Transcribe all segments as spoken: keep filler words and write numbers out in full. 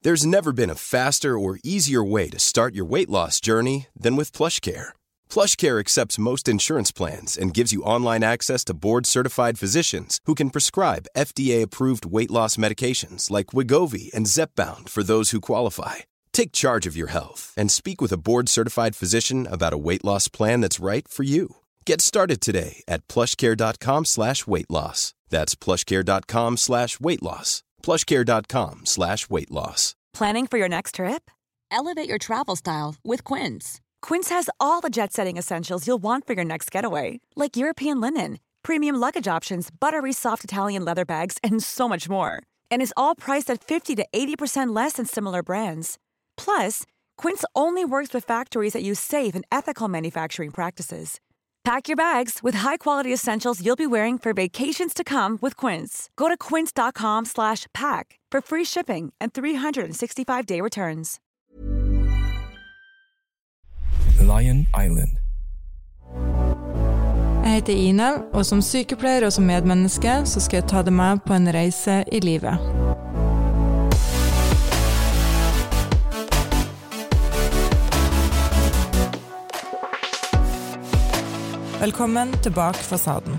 There's never been a faster or easier way to start your weight loss journey than with PlushCare. PlushCare accepts most insurance plans and gives you online access to board-certified physicians who can prescribe F D A-approved weight loss medications like Wegovy and Zepbound for those who qualify. Take charge of your health and speak with a board-certified physician about a weight loss plan that's right for you. Get started today at plushcare.com slash weight loss. That's plushcare.com slash weight loss. plushcare.com slash weight loss. Planning for your next trip? Elevate your travel style with Quince. Quince has all the jet-setting essentials you'll want for your next getaway, like European linen, premium luggage options, buttery soft Italian leather bags, and so much more. And is all priced at fifty to eighty percent less than similar brands. Plus, Quince only works with factories that use safe and ethical manufacturing practices. Pack your bags with high-quality essentials you'll be wearing for vacations to come with Quince. Go to quince.com slash pack for free shipping and three sixty-five day returns. Lion Island. Jeg heter Ine, og som sykepleier og som medmenneske så skal jeg ta deg med på en reise i livet. Velkommen til Bak fasaden.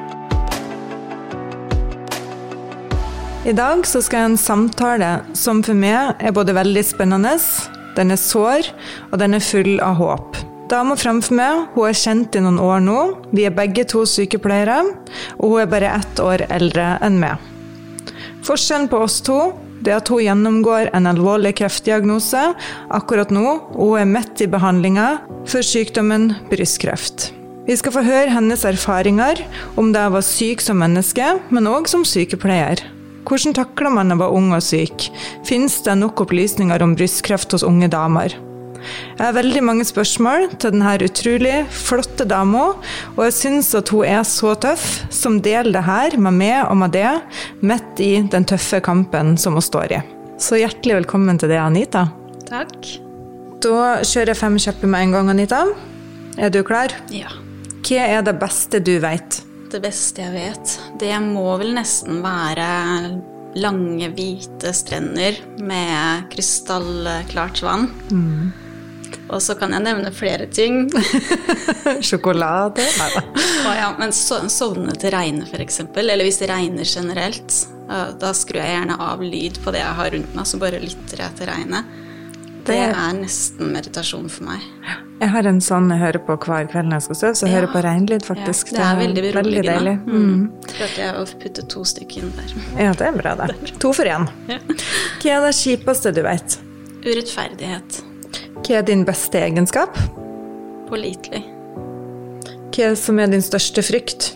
I dag så skal jeg ha en samtale som for meg er både veldig spennende, den er sår, og den er full av håp. Dama framfor meg, hun er kjent i noen år nå, vi er begge to sykepleiere, og hun er bare ett år eldre enn meg. Forskjellen på oss to, det er at hun gjennomgår en alvorlig kreftdiagnose akkurat nå, og hun er midt i behandlingen for sykdommen brystkreft. Vi skal få høre hennes erfaringer om det å være syk som menneske, men også som sykepleier. Hvordan takler man å være ung og syk? Finnes det nok opplysninger om brystkreft hos unge damer? Jeg har veldig mange spørsmål til denne utrolig flotte dama, og jeg synes at hun er så tøff som deler det her med meg og med det, midt i den tøffe kampen som hun står i. Så hjertelig velkommen til deg, Anita. Takk. Da kjører jeg fem kjøpper med en gang, Anita. Er du klar? Ja. Hva er det beste du vet? Det beste jeg vet, det må vel nesten være lange, hvite strender med krystallklart vann. Mm. Og så kan jeg nevne flere ting. Sjokolade? Neida. Å ja, men so- sovne til regne for eksempel, eller hvis det regner generelt, da skrur jeg gjerne av lyd på det jeg har rundt meg, så bare lytter jeg til regnet. Det er nesten meditasjon for meg. Jeg har en sånn jeg hører på hver kveld når jeg skal sove, så jeg ja. hører på regnlyd faktisk. Ja, det er veldig beroligende. Veldig deilig. Mm. Prøvde jeg å putte to stykker inn der. Ja, det er bra det. To for en. Ja. Hva er det kjipeste du vet? Urettferdighet. Hva er din beste egenskap? Pålitelig. Hva som er din største frykt?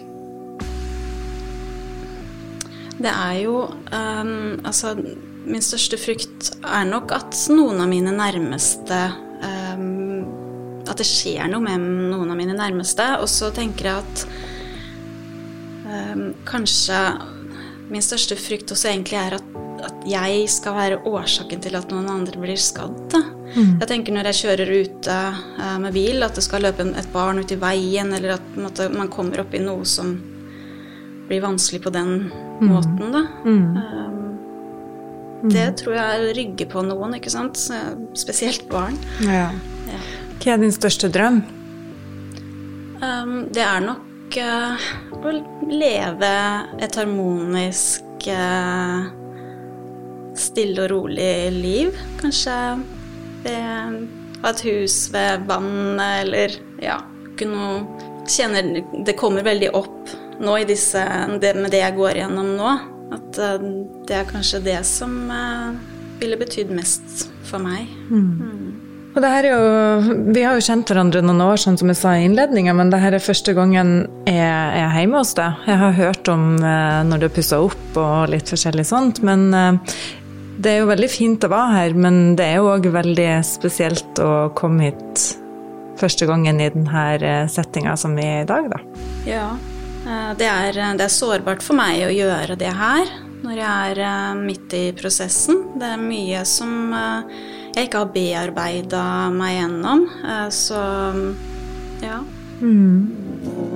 Det er jo, um, altså... Min største frykt er nok at noen av mine nærmeste, um, at det skjer noe med noen av mine nærmeste, og så tenker jeg at um, kanskje min største frykt også egentlig er at, at jeg skal være årsaken til at noen andre blir skadd. Mm. Jeg tenker når jeg kjører ute uh, med bil, at det skal løpe et barn ut i veien, eller at måte, man kommer opp i noe som blir vanskelig på den mm. måten. Da. Mm. Um, Det tror jeg rygger på noen, ikke sant? Spesielt barn. Ja. Ja. Hva er din største drøm? Um, det er nok uh, å leve et harmonisk, uh, stille og rolig liv. Kanskje ved, ha et hus ved vannet, eller ja, ikke noe... Kjenner, det kommer veldig opp nå i disse, det, med det jeg går gjennom nå. At det er kanskje det som uh, ville betydd mest for meg. Mm. Mm. Og det her er jo, vi har jo kjent hverandre noen år, sånn som jeg sa i innledningen, men det her er første gangen jeg er hjemme hos deg. Jeg har hørt om uh, når du pusser opp og litt forskjellig sånt, men uh, det er jo veldig fint å være her, men det er jo også veldig spesielt å komme hit første gangen i denne settingen som vi er i dag, da. Ja. Det er, det er sårbart for meg å gjøre det her når jeg er midt i prosessen. Det er mye som jeg ikke har bearbeidet meg gjennom, så ja. Mm.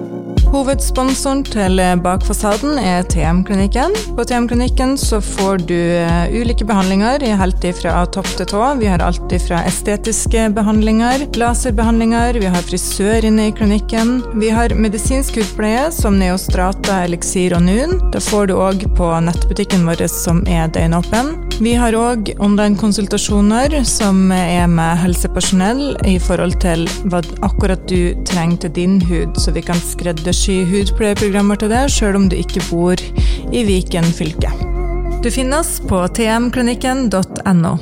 Hovedsponsoren til Bakfasaden er T M-klinikken. På T M-klinikken så får du ulike behandlinger helt fra topp til tå. Vi har alt fra estetiske behandlinger, laserbehandlinger, vi har frisør inne i klinikken. Vi har medisinsk hudpleie som Neostrata, Elixir og Nun. Det får du også på nettbutikken vår som er døgnåpen. Vi har også online-konsultasjoner som er med helsepersonell i forhold til hva akkurat du trenger til din hud, så vi kan skreddersy hudpleieprogrammer til det, selv om du ikke bor i Viken fylke. Du finner oss på t m klinikken punktum n o.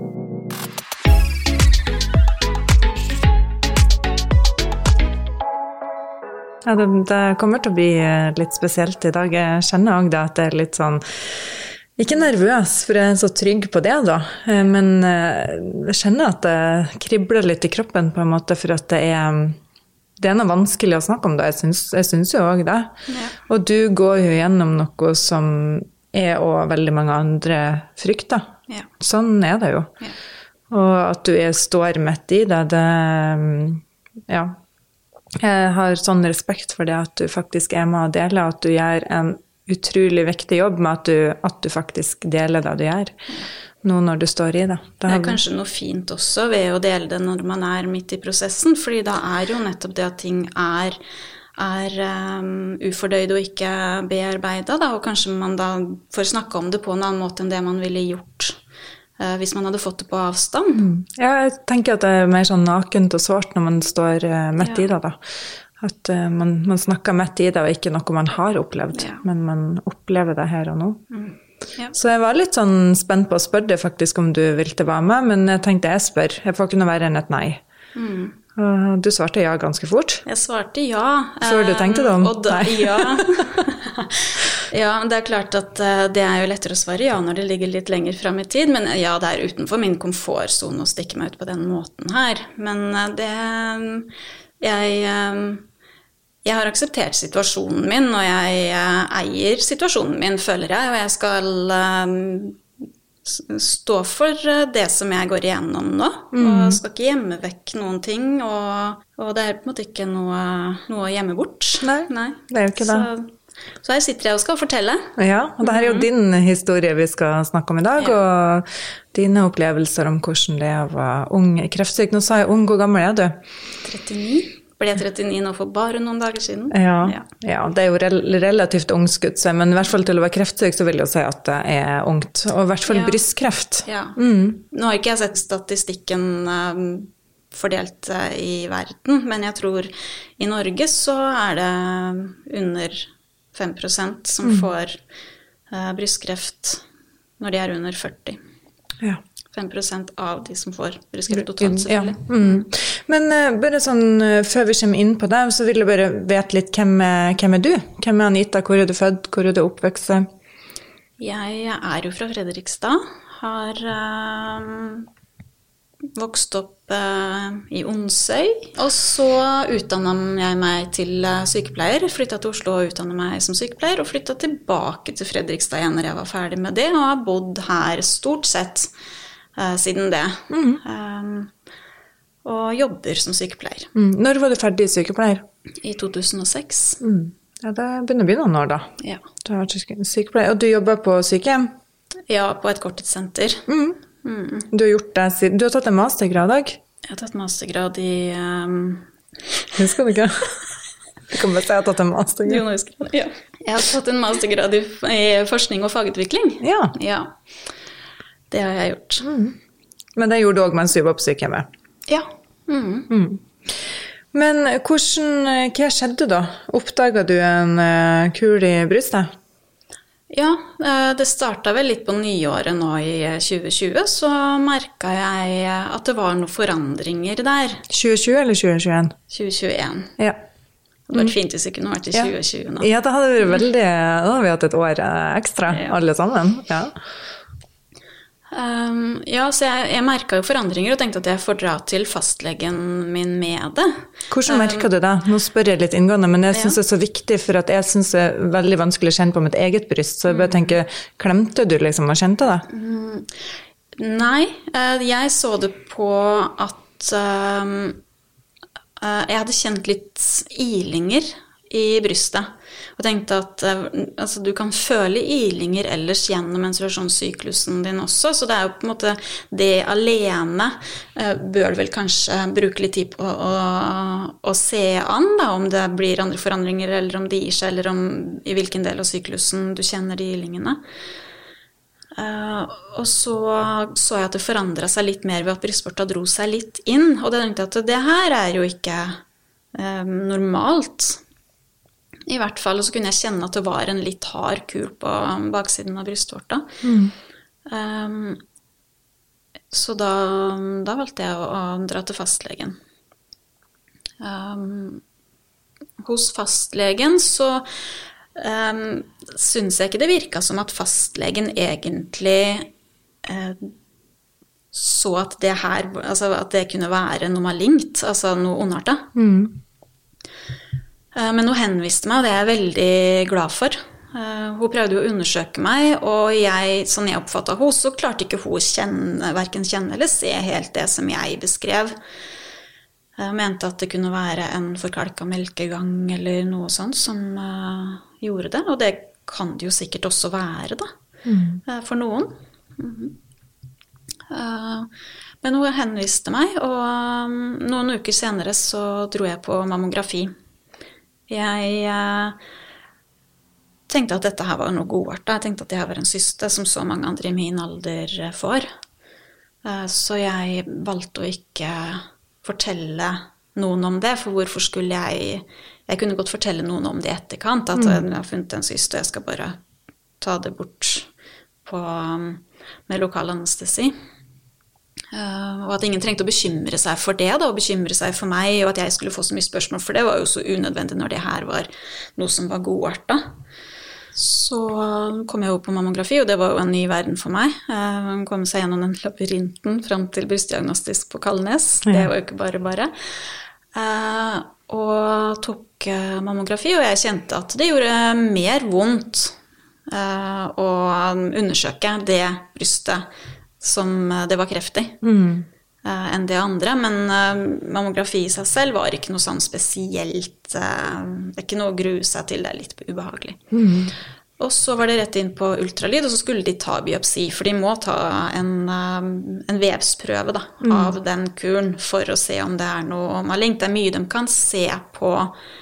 Ja, det, det kommer til å bli litt spesielt i dag. Jeg kjenner også at det er litt sånn, ikke nervøs, for jeg er så trygg på det da, men jeg kjenner at det kribler litt i kroppen på en måte, for at det er, det er noe vanskelig å snakke om det. Jeg synes, jeg synes jo også det. Ja. Og du går jo gjennom noe som er og veldig mange andre frykter. Ja. Sånn er det jo. Ja. Og at du er, står midt i det, det, ja. Jeg har sånn respekt for det at du faktisk er med og deler, at du gjør en utrolig viktig jobb med at du, at du faktisk deler det du gjør, nå når du står i det. Det, det er kanskje noe fint også ved å dele det når man er midt i prosessen, fordi da er jo nettopp det at ting er, er um, ufordøyd og ikke bearbeidet, da, og kanskje man da får snakke om det på en annen måte enn det man ville gjort uh, hvis man hadde fått det på avstand. Mm. Ja, jeg tenker at det er mer sånn nakent og svart når man står uh, midt ja. I det da. At uh, man, man snakker midt i det, og ikke noe man har opplevd, ja. Men man opplever det her og nå. Mm. Ja. Så jeg var litt sånn spent på å spørre deg faktisk om du ville være med, men jeg tenkte jeg spør. Jeg får ikke noe verre enn et nei. Mm. Uh, du svarte ja ganske fort. Jeg svarte ja. Før du tenkte det om? Um, da, ja. Ja, det er klart at uh, det er jo lettere å svare ja når det ligger litt lenger frem i tid, men ja, det er utenfor min komfortzone å stikke meg ut på den måten her. Men uh, det... Jeg, jeg har akseptert situasjonen min, og jeg eier situasjonen min, føler jeg, og jeg skal stå for det som jeg går igjennom nå, mm. og skal ikke gjemme vekk noen ting, og, og det er på en måte ikke noe, noe å gjemme bort. Nei, Nei. Det er jo ikke det. Så, så her sitter jeg og skal fortelle. Ja, og det her er jo din historie vi skal snakke om i dag, ja. Og dine opplevelser om hvordan det er å være ung kreftsyk. Nå sa jeg ung, hvor gammel er du? trettini. Ble jeg trettini nå for bare noen dager siden. Ja, ja. Ja, det er jo rel relativt ungskutt, men i hvert fall til å være kreftsyk så vil jeg jo si at det er ungt. Og i hvert fall ja. Brystkreft. Ja. Mm. Nå har ikke jeg sett statistikken um, fordelt uh, i verden, men jeg tror i Norge så er det under fem prosent som mm. får uh, brystkreft når de er under førti. Ja. fem prosent av de som får brystkreft totalt, selvfølgelig. Ja. Mm. Men uh, bare sånn, uh, før vi kommer inn på det, så vil jeg bare vite litt, hvem er, hvem er du? Hvem er Anita? Hvor er du født? Hvor er du oppvokst? Jeg er jo fra Fredrikstad, har uh, vokst opp uh, i Onsøy, og så utdannet jeg meg til uh, sykepleier, flyttet til Oslo og utdannet meg som sykepleier, og flyttet tilbake til Fredrikstad igjen når jeg var ferdig med det, og har bodd her stort sett Uh, siden det, mm. um, og jobber som sykepleier. Mm. Når var du ferdig sykepleier? I to tusen og seks. Mm. Ja, det begynner å bli noen år da. Ja. Du har sykepleier, og du jobber på sykehjem? Ja, på et korttidssenter. Mm. Mm. Du har gjort det siden, du har tatt en mastergrad, Dag? Jeg har tatt mastergrad i... Um... Husker du ikke? Du kan bare si at jeg har tatt en mastergrad. Jo, nå husker jeg det. Ja. Jeg har tatt en mastergrad i, i forskning og fagutvikling. Ja. Ja. Det har jeg gjort. Mm. Men det gjorde du også mens du var på sykehjemmet? Ja. Mm. Mm. Men hvordan, hva skjedde da? Oppdaget du en uh, kul i brystet? Ja, uh, det startet vel litt på nyåret nå i tjue tjue, så merket jeg at det var noen forandringer der. tjue tjue eller tjue tjueen? tjue tjueen. Ja. Det hadde vært fint hvis det kunne vært i tjue tjue nå. Ja, det hadde vært veldig, da har vi hatt et år ekstra, ja. Alle sammen. Ja. Um, ja, så jeg, jeg merket jo forandringer og tenkte at jeg får dra til fastlegen min med det. Hvordan merket du det? Nå spør jeg litt inngående, men jeg synes ja. Det er så viktig, for at jeg synes det er veldig vanskelig å kjenne på mitt eget bryst, så jeg bare tenker, klemte du liksom og kjente det? Mm, nei, jeg så det på at um, jeg hadde kjent litt ilinger i brystet, og tenkte at altså, du kan føle ilinger ellers gjennom menstruasjonssyklusen din også, så det er jo på en måte det alene eh, bør du vel kanskje bruke litt tid på å, å se an, da, om det blir andre forandringer, eller om det gir seg, eller om i hvilken del av syklusen du kjenner de ilingene. Uh, og så så jeg at det forandret seg litt mer ved at brystvorta dro seg litt inn, og det tenkte jeg at det her er jo ikke uh, normalt. I hvert fall, og så kunne jeg kjenne at det var en litt hard kul på baksiden av brystvorta. Mm. Um, så da, da valgte jeg å, å dra til fastlegen. Um, hos fastlegen så um, synes jeg ikke det virket som at fastlegen egentlig uh, så at det her, altså at det kunne være noe malignt, altså noe ondartet. Mm. Men hun henviste meg, og det er jeg veldig glad for. Hun prøvde jo å undersøke meg, og jeg, sånn jeg oppfattet henne, så klarte ikke hun kjenne, hverken kjenne eller se helt det som jeg beskrev. Jeg mente at det kunne være en forkalket melkegang eller noe sånt som uh, gjorde det, og det kan det jo sikkert også være da, mm. for noen. Mm-hmm. Uh, men hun henviste meg, og um, noen uker senere så dro jeg på mammografi. Jeg eh, tenkte at dette her var noe godartet. Jeg tenkte at det her var en syste som så mange andre i min alder får. Eh, så jeg valgte å ikke fortelle noen om det, for hvorfor skulle jeg... Jeg kunne godt fortelle noen om det i etterkant, at mm. jeg har funnet en syste, og jeg skal bare ta det bort på, med lokal anestesi. Uh, og at ingen trengte å bekymre seg for det da, og bekymre seg for meg, og at jeg skulle få så mye spørsmål, for det var jo så unødvendig når det her var noe som var godartet. Så kom jeg over på mammografi, og det var jo en ny verden for meg. Uh, kom seg gjennom den labyrinten frem til brystdiagnostisk på Kalnes. Ja. Det var jo ikke bare bare. Uh, og tok uh, mammografi, og jeg kjente at det gjorde mer vondt uh, å undersøke det brystet som det var kreft i, mm. uh, enn det andre. Men uh, mammografi i seg selv var ikke noe sånn spesielt, uh, det er ikke noe å grue seg til, det er litt ubehagelig. Mm. Og så var det rett inn på ultralyd, og så skulle de ta biopsi, for de må ta en, uh, en vevsprøve da, mm. av den kuren for å se om det er noe malignt. Det er mye de kan se på,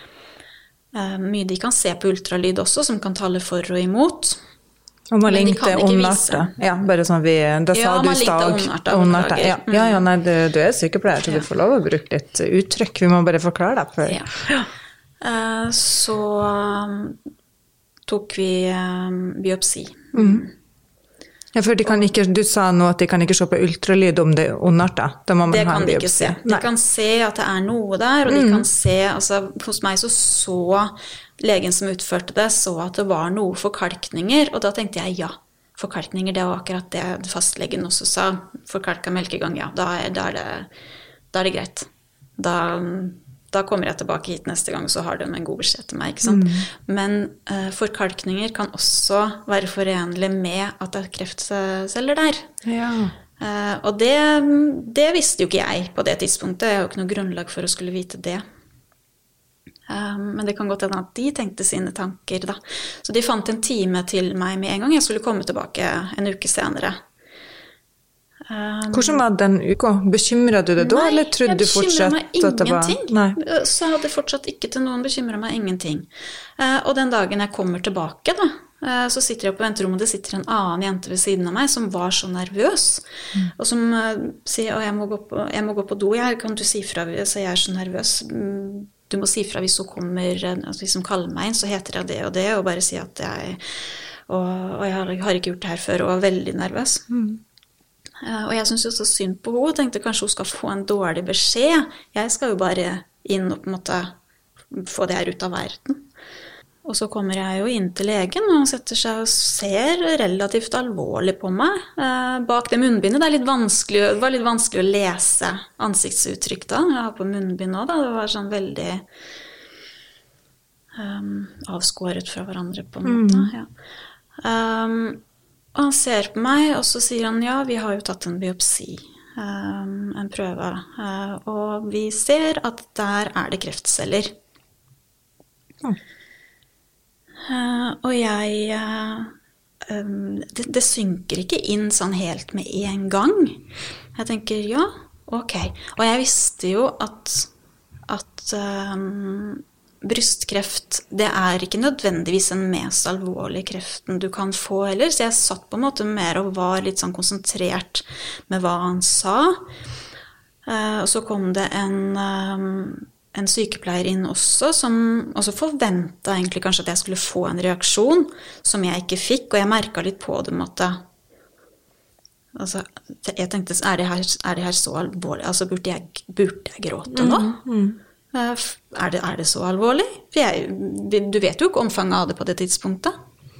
uh, mye de kan se på ultralyd også, som kan tale for og imot. Og man linkte ondartet. Ja, bare sånn vi, da ja, sa du stag. Ondartet. Ja, ja, ja nei, du, du er sykepleier, så ja. Du får lov å bruke litt uttrykk. Vi må bare forklare deg for. Ja. Ja. Uh, så um, tok vi um, biopsi. Mm. Ja, for de kan ikke, du sa nå at de kan ikke se på ultralyd om det er ondartet. Da må man det ha en biopsi. Det kan de ikke se. De Nei. Kan se at det er noe der, og de mm. kan se, altså hos meg så så legen som utførte det, så at det var noe forkalkninger, og da tenkte jeg ja, forkalkninger, det var akkurat det fastlegen også sa, forkalket melkegang, ja, da er, da er, det, da er det greit. Da, da kommer jeg tilbake hit neste gang, så har de en god beskjed til meg, ikke sant? Mm. Men uh, forkalkninger kan også være forenlig med at det er kreftceller der. Ja. Uh, og det, det visste jo ikke jeg på det tidspunktet, jeg har jo ikke noe grunnlag for å skulle vite det. Um, men det kan godt hende at de tenkte sine tanker da. Så de fant en time til meg med en gang. Jeg skulle komme tilbake en uke senere. Um, Hvordan var den uka? Bekymret du det da, eller trodde du fortsatt at det var... Nei, jeg bekymret meg ingenting. Så jeg hadde fortsatt ikke til noen bekymret meg ingenting. Uh, og den dagen jeg kommer tilbake da, uh, så sitter jeg på venterommet, og det sitter en annen jente ved siden av meg som var så nervøs, mm. og som uh, sier, å, jeg må gå på, jeg må gå på do, jeg, kan du si fra, så jeg er så nervøs. Mm. Du må si fra hvis hun kommer, altså hvis hun kaller meg inn, så heter jeg det og det, og bare si at jeg, og, og jeg har, jeg har ikke gjort det her før, og var veldig nervøs. Mm. Uh, og jeg synes jo så synd på henne, tenkte kanskje hun skal få en dårlig beskjed. Jeg skal jo bare inn og på en måte få det her ut av verden. Og så kommer jeg jo inn til legen, og han setter seg og ser relativt alvorlig på meg. Eh, bak det munnbindet, det, er litt vanskelig, det var litt vanskelig å lese ansiktsuttrykk da. Jeg har på munnbind også da, det var sånn veldig um, avskåret fra hverandre på en måte. Mm. Ja. Um, og han ser på meg, og så sier han, ja, vi har jo tatt en biopsi, um, en prøve, uh, og vi ser at der er det kreftceller. Mm. Uh, og jeg uh, um, det, det synker ikke inn sånn helt med en gang. Jeg tenker, ja, ok. Og jeg visste jo at, at um, brystkreft, det er ikke nødvendigvis den mest alvorlige kreften du kan få heller, så jeg satt på en måte mer og var litt sånn konsentrert med hva han sa. Uh, og så kom det en... Um, en sykepleier inn også, som også forventet egentlig kanskje at jeg skulle få en reaksjon, som jeg ikke fikk, og jeg merket litt på det måte. Altså, jeg tenkte, er det her, er det her så alvorlig? Altså, burde jeg, burde jeg gråte nå? Mm, mm. Er, det, er det så alvorlig? For jeg, du vet jo ikke omfanget av det på det tidspunktet.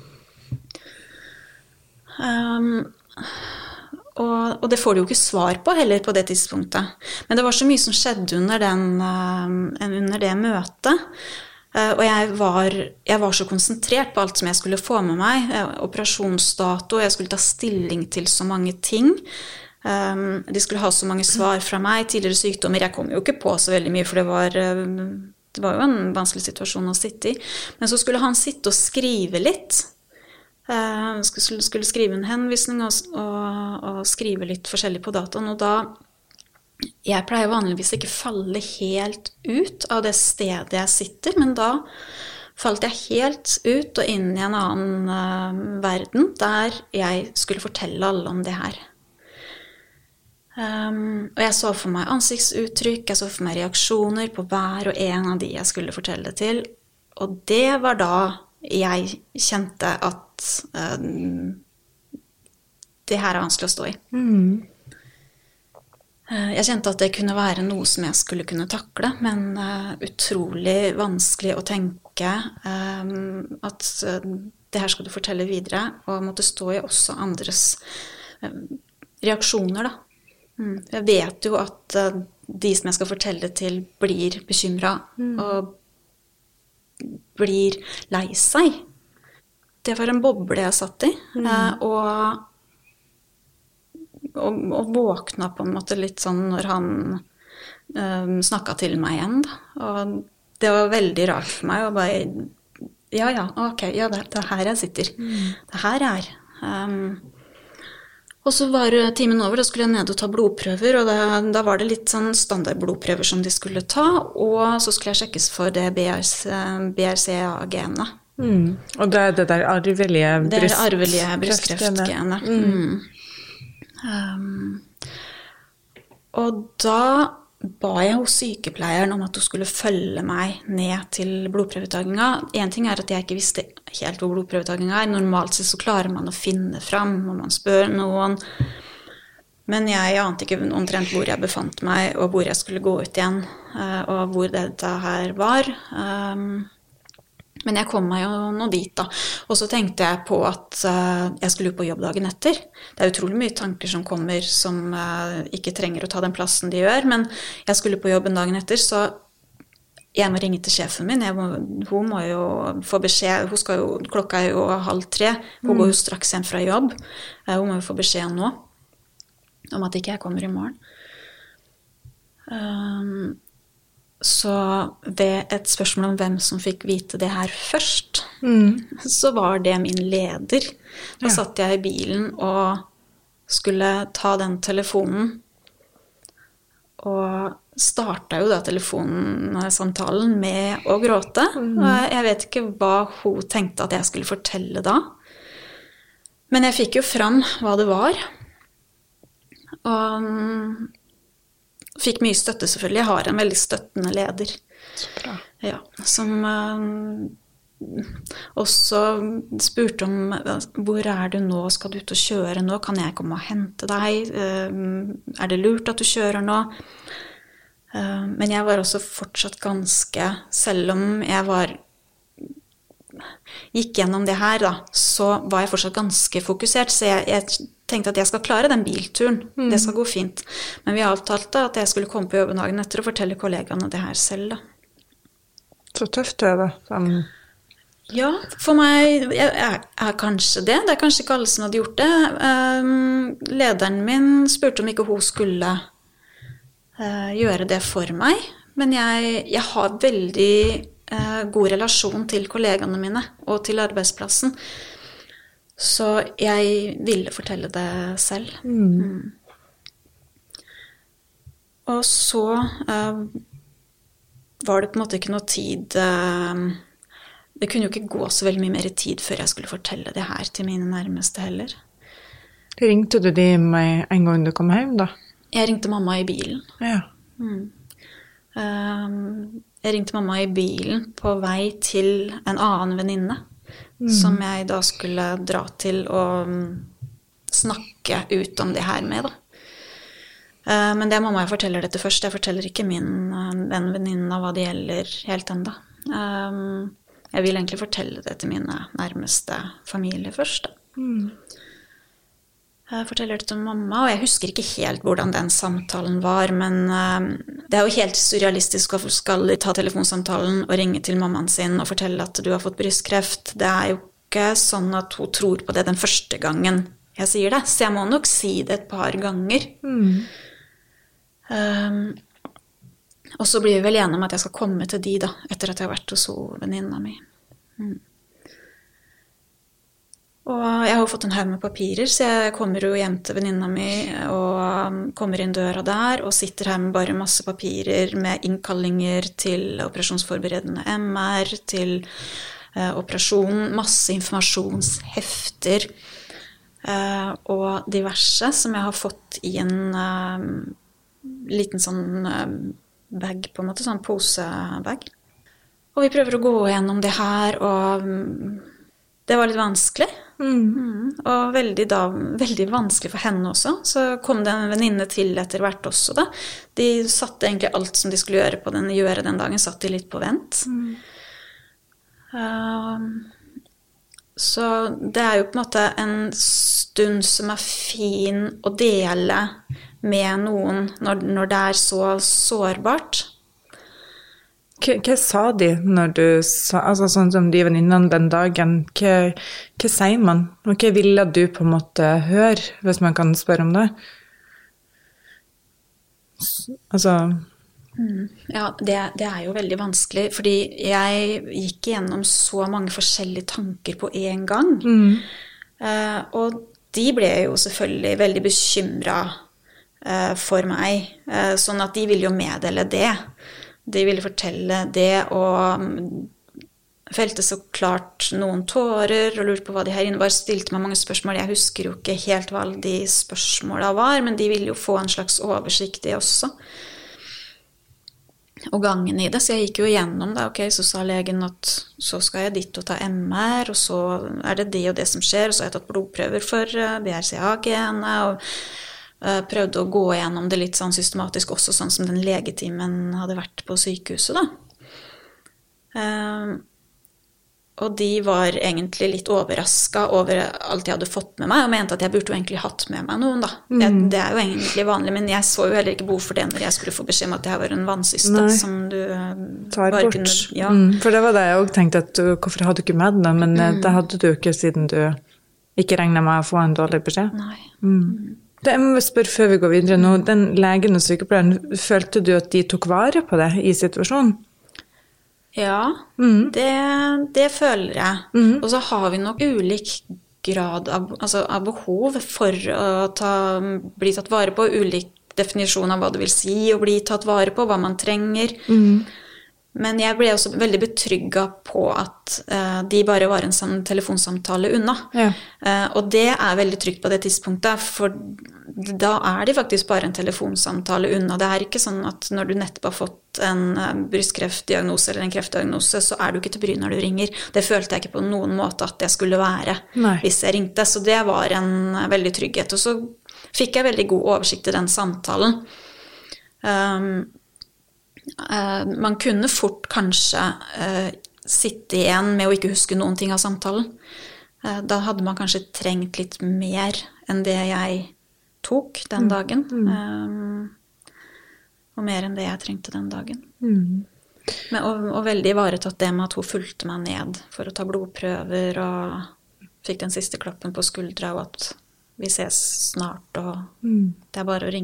Um, Og, og det får du jo ikke svar på heller på det tidspunktet. Men det var så mye som skjedde under, den, uh, under det møtet. Uh, og jeg var, jeg var så konsentrert på alt som jeg skulle få med meg. Uh, operasjonsdato, jeg skulle ta stilling til så mange ting. Um, de skulle ha så mange svar fra meg, tidligere sykdommer. Jeg kom jo ikke på så veldig mye, for det var, uh, det var jo en vanskelig situasjon å sitte i. Men så skulle han sitte og skrive litt. Uh, skulle, skulle skrive en henvisning og, og, og skrive litt forskjellig på dataen, og da jeg pleier vanligvis ikke falle helt ut av det stedet jeg sitter, men da falt jeg helt ut og inn i en annen uh, verden der jeg skulle fortelle alle om det her. Um, og jeg så for meg ansiktsuttrykk, jeg så for meg reaksjoner på hver og en av de jeg skulle fortelle det til, og det var da jeg kjente at um, det her er vanskelig å stå i. Mm. Uh, jeg kjente at det kunne være noe som jeg skulle kunne takle, men uh, utrolig vanskelig å tenke um, at uh, det her skal du fortelle videre, og måtte stå i også andres uh, reaksjoner da. Mm. Jeg vet jo at uh, de som jeg skal fortelle til blir bekymret, mm. og blir lei seg. Det var en boble jeg satt i, mm. og, og, og våkna på en måte litt sånn når han um, snakket til meg igjen. Og det var veldig rart for meg, og bare, ja, ja, ok, ja, det, det er her jeg sitter. Mm. Det her er. Um, og så var timen over, da skulle jeg ned og ta blodprøver, og da, da var det litt sånn standardblodprøver som de skulle ta, og så skulle jeg sjekkes for det B R C A-genet. Mm. Og det er det der arvelige bryst... Det er arvelige brystkreftgenet. Mm. Um, og da ba jeg hos sykepleieren om at hun skulle følge meg ned til blodprøvetaginga. En ting er at jeg ikke visste helt hvor blodprøvetaginga er. Normalt så klarer man å finne fram, og man spør noen. Men jeg ante ikke omtrent hvor jeg befant meg, og hvor jeg skulle gå ut igjen, og hvor dette her var. Men jeg kom meg jo nå dit da. Og så tenkte jeg på at uh, jeg skulle på jobb dagen etter. Det er utrolig mye tanker som kommer som uh, ikke trenger å ta den plassen de gjør, men jeg skulle på jobben dagen etter, så jeg må ringe til sjefen min. Jeg må, hun må jo få beskjed, hun skal jo, klokka er jo halv tre, hun mm. går jo straks hjem fra jobb. Uh, hun må jo få beskjed nå om at ikke jeg kommer i morgen. Um, Så ved et spørsmål om hvem som fikk vite det her først, mm. så var det min leder. Da ja. Satt jeg i bilen og skulle ta den telefonen, og startet jo da telefonsamtalen med å gråte. Mm. Og jeg vet ikke hva hun tenkte at jeg skulle fortelle da. Men jeg fikk jo fram hva det var. Og fikk mye støtte selvfølgelig. Jeg har en veldig støttende leder. Så bra. Ja, som uh, også spurte om hvor er du nå, skal du ut og kjøre nå, kan jeg komme og hente deg, uh, er det lurt at du kjører nå? Uh, men jeg var også fortsatt ganske, selv om jeg var gikk gjennom det her da, så var jeg fortsatt ganske fokusert, så jeg, jeg tenkte at jeg skal klare den bilturen, mm. det skal gå fint. Men vi avtalte at jeg skulle komme på jobben dagen etter og fortelle kollegaene det her selv da. Så tøft det da. Sånn. Ja, for meg er, er kanskje det. Det er kanskje ikke alle som hadde gjort det. Um, lederen min spurte om ikke hun skulle uh, gjøre det for meg, men jeg, jeg har veldig eh, god relasjon til kollegaene mine og til arbeidsplassen. Så jeg ville fortelle det selv. Mm. Mm. Og så eh, var det på en måte ikke noe tid... Eh, det kunne jo ikke gå så veldig mye mer tid før jeg skulle fortelle det her til mine nærmeste heller. Ringte du de med en gang du kom hjem da? Jeg ringte mamma i bilen. Ja. Mm. Um, jeg ringte mamma i bilen på vei til en annen venninne, mm. som jeg da skulle dra til og snakke ut om det her med da. Uh, men det er mamma jeg forteller dette først. Jeg forteller ikke min den venninnen av hva det gjelder helt enda. Um, Jeg vil egentlig fortelle det til mine nærmeste familie først. Mm. Jeg forteller det til mamma, og jeg husker ikke helt hvordan den samtalen var, men uh, det er jo helt surrealistisk å skal ta telefonsamtalen og ringe til mammaen sin og fortelle at du har fått brystkreft. Det er jo ikke sånn at hun tror på det den første gangen jeg sier det, så jeg må nok si det et par ganger. Mm. Um, Og så blir vi vel enige om at jeg skal komme til de da, etter at jeg har vært hos venninna mi. Mm. Og jeg har jo fått en haug med papirer, så jeg kommer jo hjem til venninna mi og kommer inn døra der, og sitter her med bare masse papirer med innkallinger til operasjonsforberedende M R, til eh, operasjon, masse informasjonshefter eh, og diverse som jeg har fått i en eh, liten sånn eh, bag på en måte, sånn posebag. Og vi prøver å gå gjennom det her, og det var litt vanskelig. Mm. Mm. Og veldig, da, veldig vanskelig for henne også. Så kom det en venninne til etter hvert også da. De satte egentlig alt som de skulle gjøre på den, gjøre den dagen, satt de litt på vent. Mm. Uh, så det er jo på en måte en stund som er fin å dele med noen når, når det er så sårbart. Hva, hva sa de når du sa, altså sånn som de venninnene den dagen, hva, hva sier man? Og hva ville du på en måte høre, hvis man kan spørre om det? Altså... Mm, ja, det, det er jo veldig vanskelig, fordi jeg gikk gjennom så mange forskjellige tanker på en gang. Mm. Uh, og de ble jo selvfølgelig veldig bekymret for meg, sånn at de ville jo meddele det. De ville fortelle det, og felte så klart noen tårer, og lurte på hva de her innebar, stilte meg mange spørsmål. Jeg husker jo ikke helt hva alle de spørsmålene var, men de ville jo få en slags oversikt det også. Og gangen i det, så jeg gikk jo igjennom det. Ok, så sa legen at så skal jeg dit og ta M R, og så er det det og det som skjer, og så har jeg tatt blodprøver for B R C A-gene, og prøvde å gå gjennom det litt sånn systematisk, også sånn som den legetimen hadde vært på sykehuset da. Um, og de var egentlig litt overrasket over alt jeg hadde fått med meg, og mente at jeg burde jo egentlig hatt med meg noen da. Mm. Jeg, det er jo egentlig vanlig, men jeg så jo heller ikke behov for det når jeg skulle få beskjed om at det her var en vannsyste. Nei. Som du tar bort. Kunne, ja. mm, for det var det jeg også tenkte, at hvorfor hadde du ikke med den, men mm. det hadde du ikke siden du ikke regnet med å få en dårlig beskjed. Nei. Mm. Mm. Det jeg må spørre før vi går videre nå, den legen og sykepleieren, følte du at de tok vare på det i situasjonen? Ja, mm. det, det føler jeg. Mm. Og så har vi nok ulik grad av, altså av behov for å ta, bli tatt vare på, ulik definisjon av hva det vil si å bli tatt vare på, hva man trenger. Mm. Men jeg ble også veldig betrygget på at uh, de bare var en sånn telefonsamtale unna. Ja. Uh, og det er veldig trygt på det tidspunktet, for da er de faktisk bare en telefonsamtale unna. Det er ikke sånn at når du nettopp har fått en uh, brystkreftdiagnose eller en kreftdiagnose, så er du ikke til bry når du ringer. Det følte jeg ikke på noen måte at jeg skulle være. Nei. Hvis jeg ringte. Så det var en uh, veldig trygghet. Og så fikk jeg veldig god oversikt i den samtalen. Um, Uh, man kunne fort kanskje uh, sitte igjen med å ikke huske noen ting av samtalen. Uh, da hadde man kanskje trengt litt mer enn det jeg tok den dagen. Mm. Um, og mer enn det jeg trengte den dagen. Mm. Men, og, og veldig ivaretatt det med at hun fulgte meg ned for å ta blodprøver, og fikk den siste klappen på skuldra, og at vi ses snart, og mm. det er bare å ringe.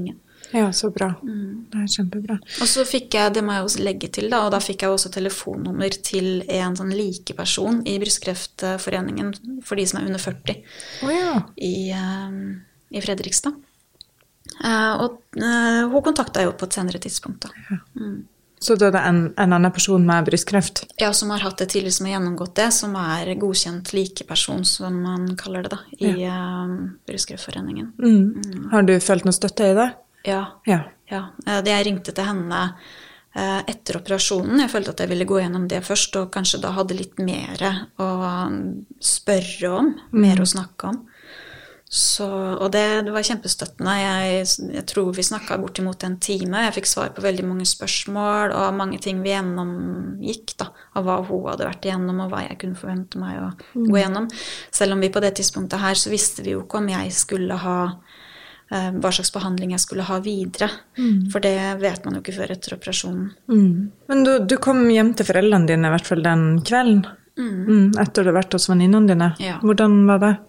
Ja, så bra. Mm. Det er kjempebra. Og så fikk jeg, det må jeg også legge til da, og da fikk jeg også telefonnummer til en sånn likeperson i Brystkreftforeningen for de som er under førti oh, ja. i, um, i Fredrikstad. Uh, og uh, hun kontaktet jo på et senere tidspunkt da. Ja. Mm. Så da er det en, en annen person med brystkreft? Ja, som har hatt det tidligere, som har gjennomgått det, som er godkjent likeperson, som man kaller det da, i ja. uh, Brystkreftforeningen. Mm. Mm. Har du følt noe støtte i det? Ja, ja. ja. Det jeg ringte til henne uh, etter operasjonen, jeg følte at jeg ville gå gjennom det først, og kanskje da hadde litt mer å spørre om, mm. mer å snakke om. Så, og det, det var kjempestøttende. Jeg, jeg tror vi snakket bortimot en time. Jeg fikk svar på veldig mange spørsmål, og mange ting vi gjennomgikk da, av hva hun hadde vært igjennom, og hva jeg kunne forvente meg å mm. gå gjennom. Selv om vi på det tidspunktet her, så visste vi jo ikke om jeg skulle ha, eh, hva slags behandling jeg skulle ha videre. Mm. For det vet man jo ikke før etter operasjonen. Mm. Men du, du kom hjem til foreldrene dine, i hvert fall den kvelden, mm. Mm, etter du hadde vært hos venninnene dine. Ja. Hvordan var det?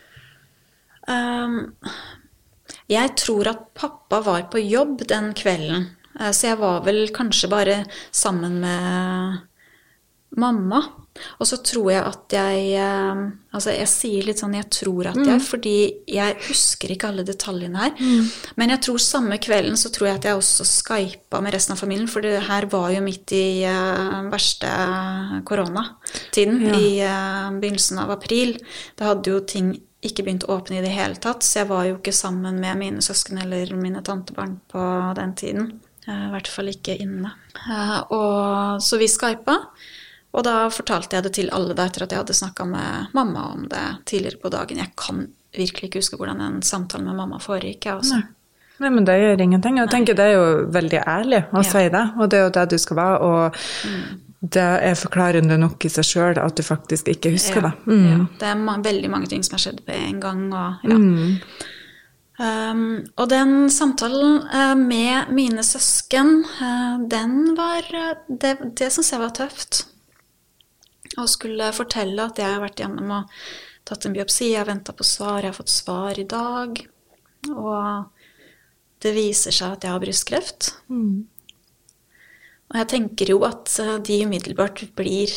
Um, jeg tror at pappa var på jobb den kvelden, uh, så jeg var vel kanskje bare sammen med mamma. Og så tror jeg at jeg, uh, altså jeg sier litt sånn, jeg tror at jeg, mm. fordi jeg husker ikke alle detaljene her, mm. men jeg tror samme kvelden så tror jeg at jeg også skypet med resten av familien, for det her var jo midt i uh, verste koronatiden, ja. i uh, begynnelsen av april. Det hadde jo ting ikke begynt å åpne i det hele tatt, så jeg var jo ikke sammen med mine søsken eller mine tantebarn på den tiden. I hvert fall ikke inne. Og så vi skypet, og da fortalte jeg det til alle da, etter at jeg hadde snakket med mamma om det tidligere på dagen. Jeg kan virkelig ikke huske hvordan en samtale med mamma foregikk, jeg også. Nei. Nei, men det gjør ingenting. Jeg tenker det er jo veldig ærlig å ja. si det, og det er jo det du skal være, og mm. det er forklarende nok i seg selv at du faktisk ikke husker ja, det. Mm. Ja, det er ma- veldig mange ting som har skjedd på en gang. Og, ja. mm. um, og den samtalen uh, med mine søsken, uh, den var, uh, det, det synes jeg var tøft. Å skulle fortelle at jeg har vært gjennom og tatt en biopsi, jeg har ventet på svar, jeg har fått svar i dag, og det viser seg at jeg har brystkreft. Mm. Og jeg tenker jo at de umiddelbart blir,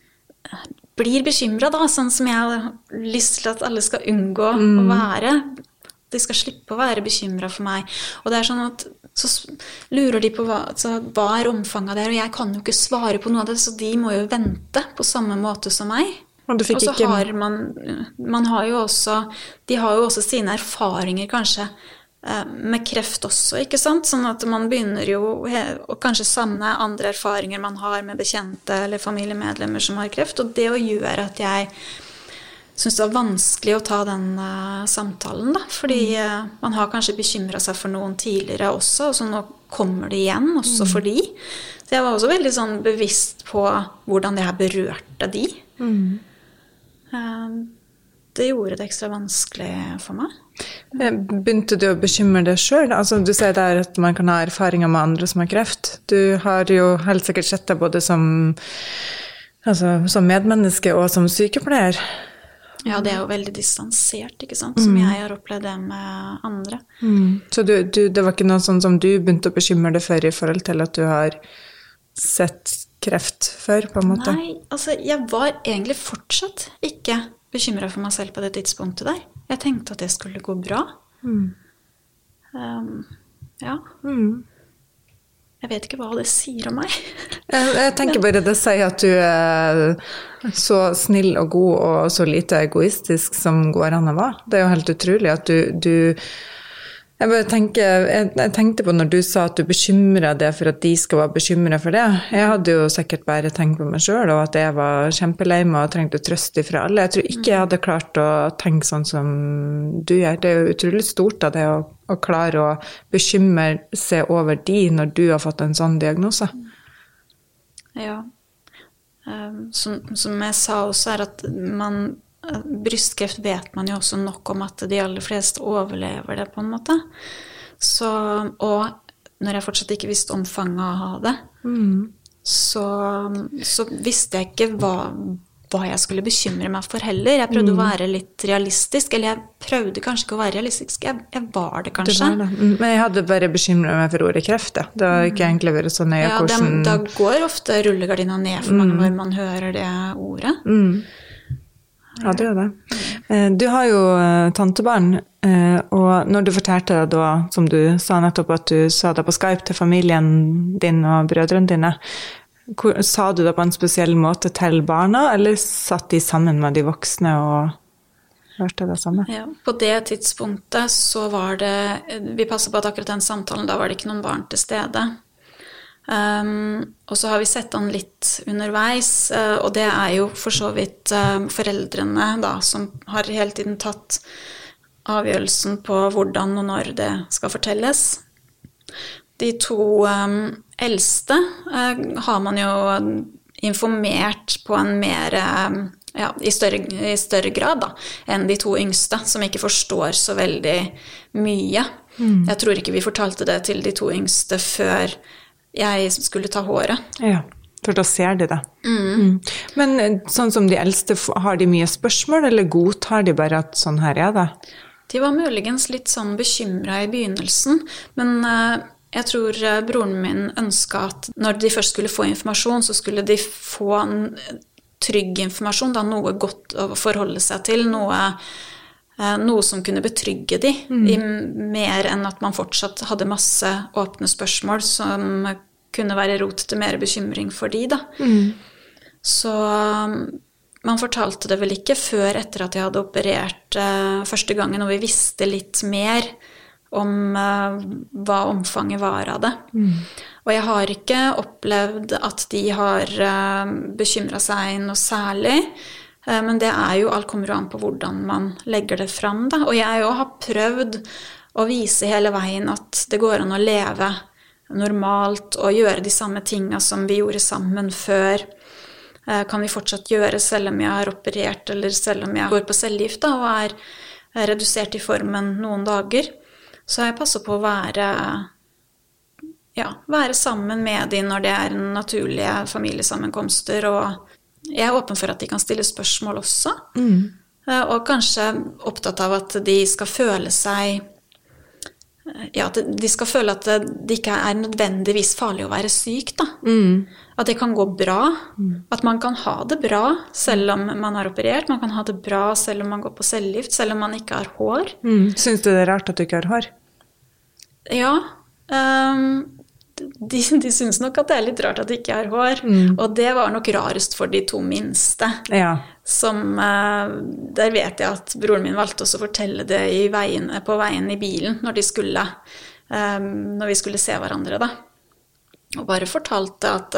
blir bekymret da, sånn som jeg har lyst til at alle skal unngå mm. å være. De skal slippe å være bekymret for meg. Og det er sånn at så lurer de på hva, så hva er omfanget der, og jeg kan jo ikke svare på noe av det, så de må jo vente på samme måte som meg. Og, og så ikke... har man, man har jo også, de har jo også sine erfaringer kanskje, med kreft også, ikke sant? Sånn at man begynner jo å kanskje samle andre erfaringer man har med bekjente eller familiemedlemmer som har kreft, og det å gjøre at jeg synes det var vanskelig å ta den uh, samtalen da, fordi uh, man har kanskje bekymret seg for noen tidligere også, og så nå kommer det igjen også mm. for de. Så jeg var også veldig sånn bevisst på hvordan det her berørte de. Mm. Uh, det gjorde det ekstra vanskelig for meg. Begynte du å bekymre deg selv? Altså, du sier der at man kan ha erfaringer med andre som har kreft. Du har jo helt sikkert sett det både som, altså, som medmenneske og som sykepleier. Ja, det er jo veldig distansert, ikke sant? Som mm. jeg har opplevd det med andre. Mm. Så du, du, det var ikke noe sånn som du begynte å bekymre deg for i forhold til at du har sett kreft før, på en måte? Nei, altså, jeg var egentlig fortsatt ikke bekymret for meg selv på det tidspunktet der. Jeg tenkte at det skulle gå bra. Mm. Um, ja. Mm. Jeg vet ikke hva det sier om meg. jeg, jeg tenker bare det sier at du er så snill og god og så lite egoistisk som går an å være. Det er jo helt utrolig at du... du Jeg, bare tenker, jeg, jeg tenkte på når du sa at du bekymrer deg for at de skal være bekymret for det. Jeg hadde jo sikkert bare tenkt på meg selv, og at jeg var kjempelei meg og trengte trøst fra alle. Jeg tror ikke jeg hadde klart å tenke sånn som du gjør. Det er jo utrolig stort av det å, å klare å bekymre seg over de når du har fått en sånn diagnose. Ja. Um, som, som jeg sa også er at man... Brystkreft vet man jo også nok om at de aller fleste overlever det på en måte. Så, og når jeg fortsatt ikke visste omfanget av det, mm. så, så visste jeg ikke hva, hva jeg skulle bekymre meg for heller. Jeg prøvde mm. å være litt realistisk, eller jeg prøvde kanskje ikke å være realistisk. Jeg, jeg var det kanskje. Det var det. Men jeg hadde bare bekymret meg for ordet kreft. Det, det har ikke egentlig vært så nøye ja, hvordan... Ja, da går ofte rullegardina ned for mange mm. når man hører det ordet. Mm. Ja, det gjør det. Du har jo tantebarn, og når du fortalte deg da, som du sa nettopp, at du sa det på Skype til familien din og brødrene dine, Hvor, sa du det på en spesiell måte til barna, eller satt de sammen med de voksne og hørte det samme? Ja, på det tidspunktet så var det, vi passet på at akkurat den samtalen, da var det ikke noen barn til stede. Um, og så har vi sett den litt underveis, uh, og det er jo for så vidt uh, foreldrene da, som har hele tiden tatt avgjørelsen på hvordan og når det skal fortelles. De to um, eldste uh, har man jo informert på en mer, uh, ja, i større, i større grad da, enn de to yngste, som ikke forstår så veldig mye. Mm. Jeg tror ikke vi fortalte det til de to yngste før jeg skulle ta håret. Ja, for da ser de det. Mm. Mm. Men sånn som de eldste, har de mye spørsmål, eller godtar de bare at sånn her er det? De var muligens litt sånn bekymret i begynnelsen, men... Uh, Jeg tror broren min ønsket at når de først skulle få informasjon, så skulle de få en trygg informasjon, da noe godt å forholde seg til, noe, noe som kunne betrygge de, mm. i mer enn at man fortsatt hadde masse åpne spørsmål som kunne være rot til mer bekymring for de. Da. Mm. Så man fortalte det vel ikke før etter at jeg hadde operert første gangen, og vi visste litt mer om uh, hva omfanget var av det. Mm. Og jeg har ikke opplevd at de har uh, bekymret seg noe særlig, uh, men det er jo, alt kommer jo an på hvordan man legger det fram da. Og jeg jo har prøvd å vise hele veien at det går an å leve normalt og gjøre de samme tingene som vi gjorde sammen før. Uh, kan vi fortsatt gjøre selv om jeg har operert, eller selv om jeg går på cellegift da, og er, er redusert i formen noen dager. Så jeg passer på å være, ja, være sammen med de når det er naturlige familiesammenkomster, og jeg er åpen for at de kan stille spørsmål også. Mm. Og kanskje opptatt av at de skal føle seg, ja, at de skal føle at det ikke er nødvendigvis farlig å være syk, da. Mm. At det kan gå bra, mm. at man kan ha det bra selv om man har operert, man kan ha det bra selv om man går på cellegift, selv om man ikke har hår. Mm. Synes du det er rart at du ikke har hår? Ja, um, de, de synes nok at det er litt rart at de ikke har hår, mm. og det var nok rarest for de to minste. Ja. Som, uh, der vet jeg at broren min valgte også å fortelle det i veien, på veien i bilen når, de skulle, um, når vi skulle se hverandre da. Og bare fortalte at,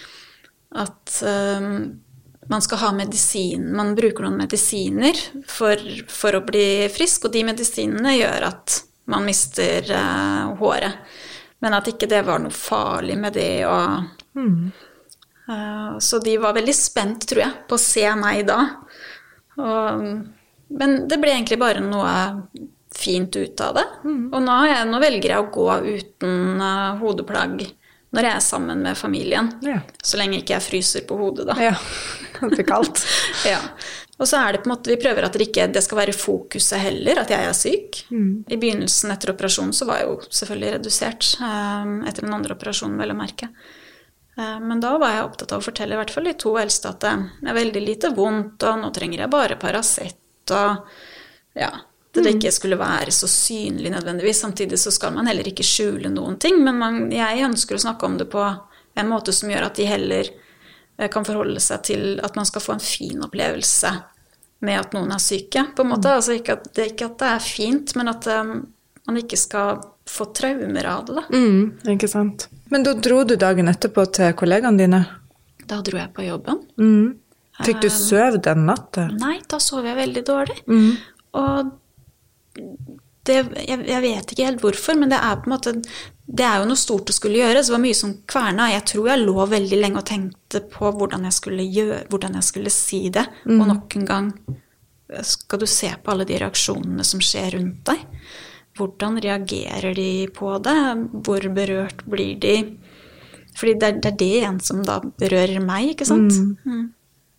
at um, man skal ha medisin, man bruker noen medisiner for, for å bli frisk, og de medisinene gjør at man mister uh, håret. Men at ikke det var noe farlig med det. Og, mm. uh, så de var veldig spent, tror jeg, på å se meg da. Og, men det ble egentlig bare noe fint ut av det. Mm. Og nå, jeg, nå velger jeg å gå uten uh, hodeplagg når jeg er sammen med familien. Ja. Så lenge ikke jeg fryser på hodet da. Ja, det er kaldt. Ja. Og så er det på en måte, vi prøver at det ikke det skal være fokuset heller, at jeg er syk. Mm. I begynnelsen etter operasjonen så var jeg jo selvfølgelig redusert, um, etter den andre operasjonen, vel å merke. Uh, men da var jeg opptatt av å fortelle, i hvert fall de to eldste, at det er veldig lite vondt, og nå trenger jeg bare Paracet, og ja, det det ikke skulle være så synlig nødvendigvis. Samtidig så skal man heller ikke skjule noen ting, men man, jeg ønsker å snakke om det på en måte som gjør at de heller kan forholde seg til at man skal få en fin opplevelse med at noen er syke, på en måte. Altså ikke at, det er ikke at det er fint, men at um, man ikke skal få traumer av det da. Mm, ikke sant. Men da dro du dagen etterpå til kollegaene dine? Da dro jeg på jobben. Mm. Fikk du søv den natta? Nei, da sov jeg veldig dårlig. Mm. Og det, jeg, jeg vet ikke helt hvorfor, men det er på en måte, det er jo noe stort å skulle gjøre, så det var mye som kverna. Jeg tror jeg lå veldig lenge og tenkte på hvordan jeg skulle gjøre, hvordan jeg skulle si det, mm. og nok en gang skal du se på alle de reaksjonene som skjer rundt deg. Hvordan reagerer de på det? Hvor berørt blir de? Fordi det er det, er det en som da berører meg, ikke sant? Mm. Mm.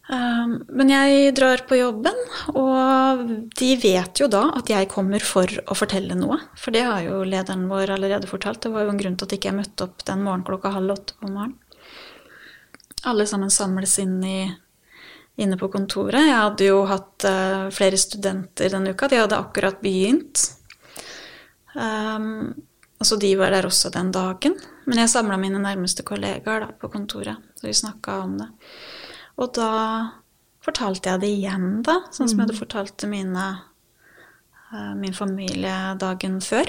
Um, men jeg drar på jobben, og de vet jo da at jeg kommer for å fortelle noe. For det har jo lederen vår allerede fortalt. Det var jo en grunn til at ikke jeg møtte opp den morgen klokka halv åtte på morgen. Alle sammen samles inn i, inne på kontoret. Jeg hadde jo hatt uh, flere studenter denne uka. De hadde akkurat begynt. Um, og så de var der også den dagen. Men jeg samlet mine nærmeste kollegaer da, på kontoret, så vi snakket om det. Og da fortalte jeg det igjen da, sånn som jeg hadde fortalt til mine, uh, min familie dagen før.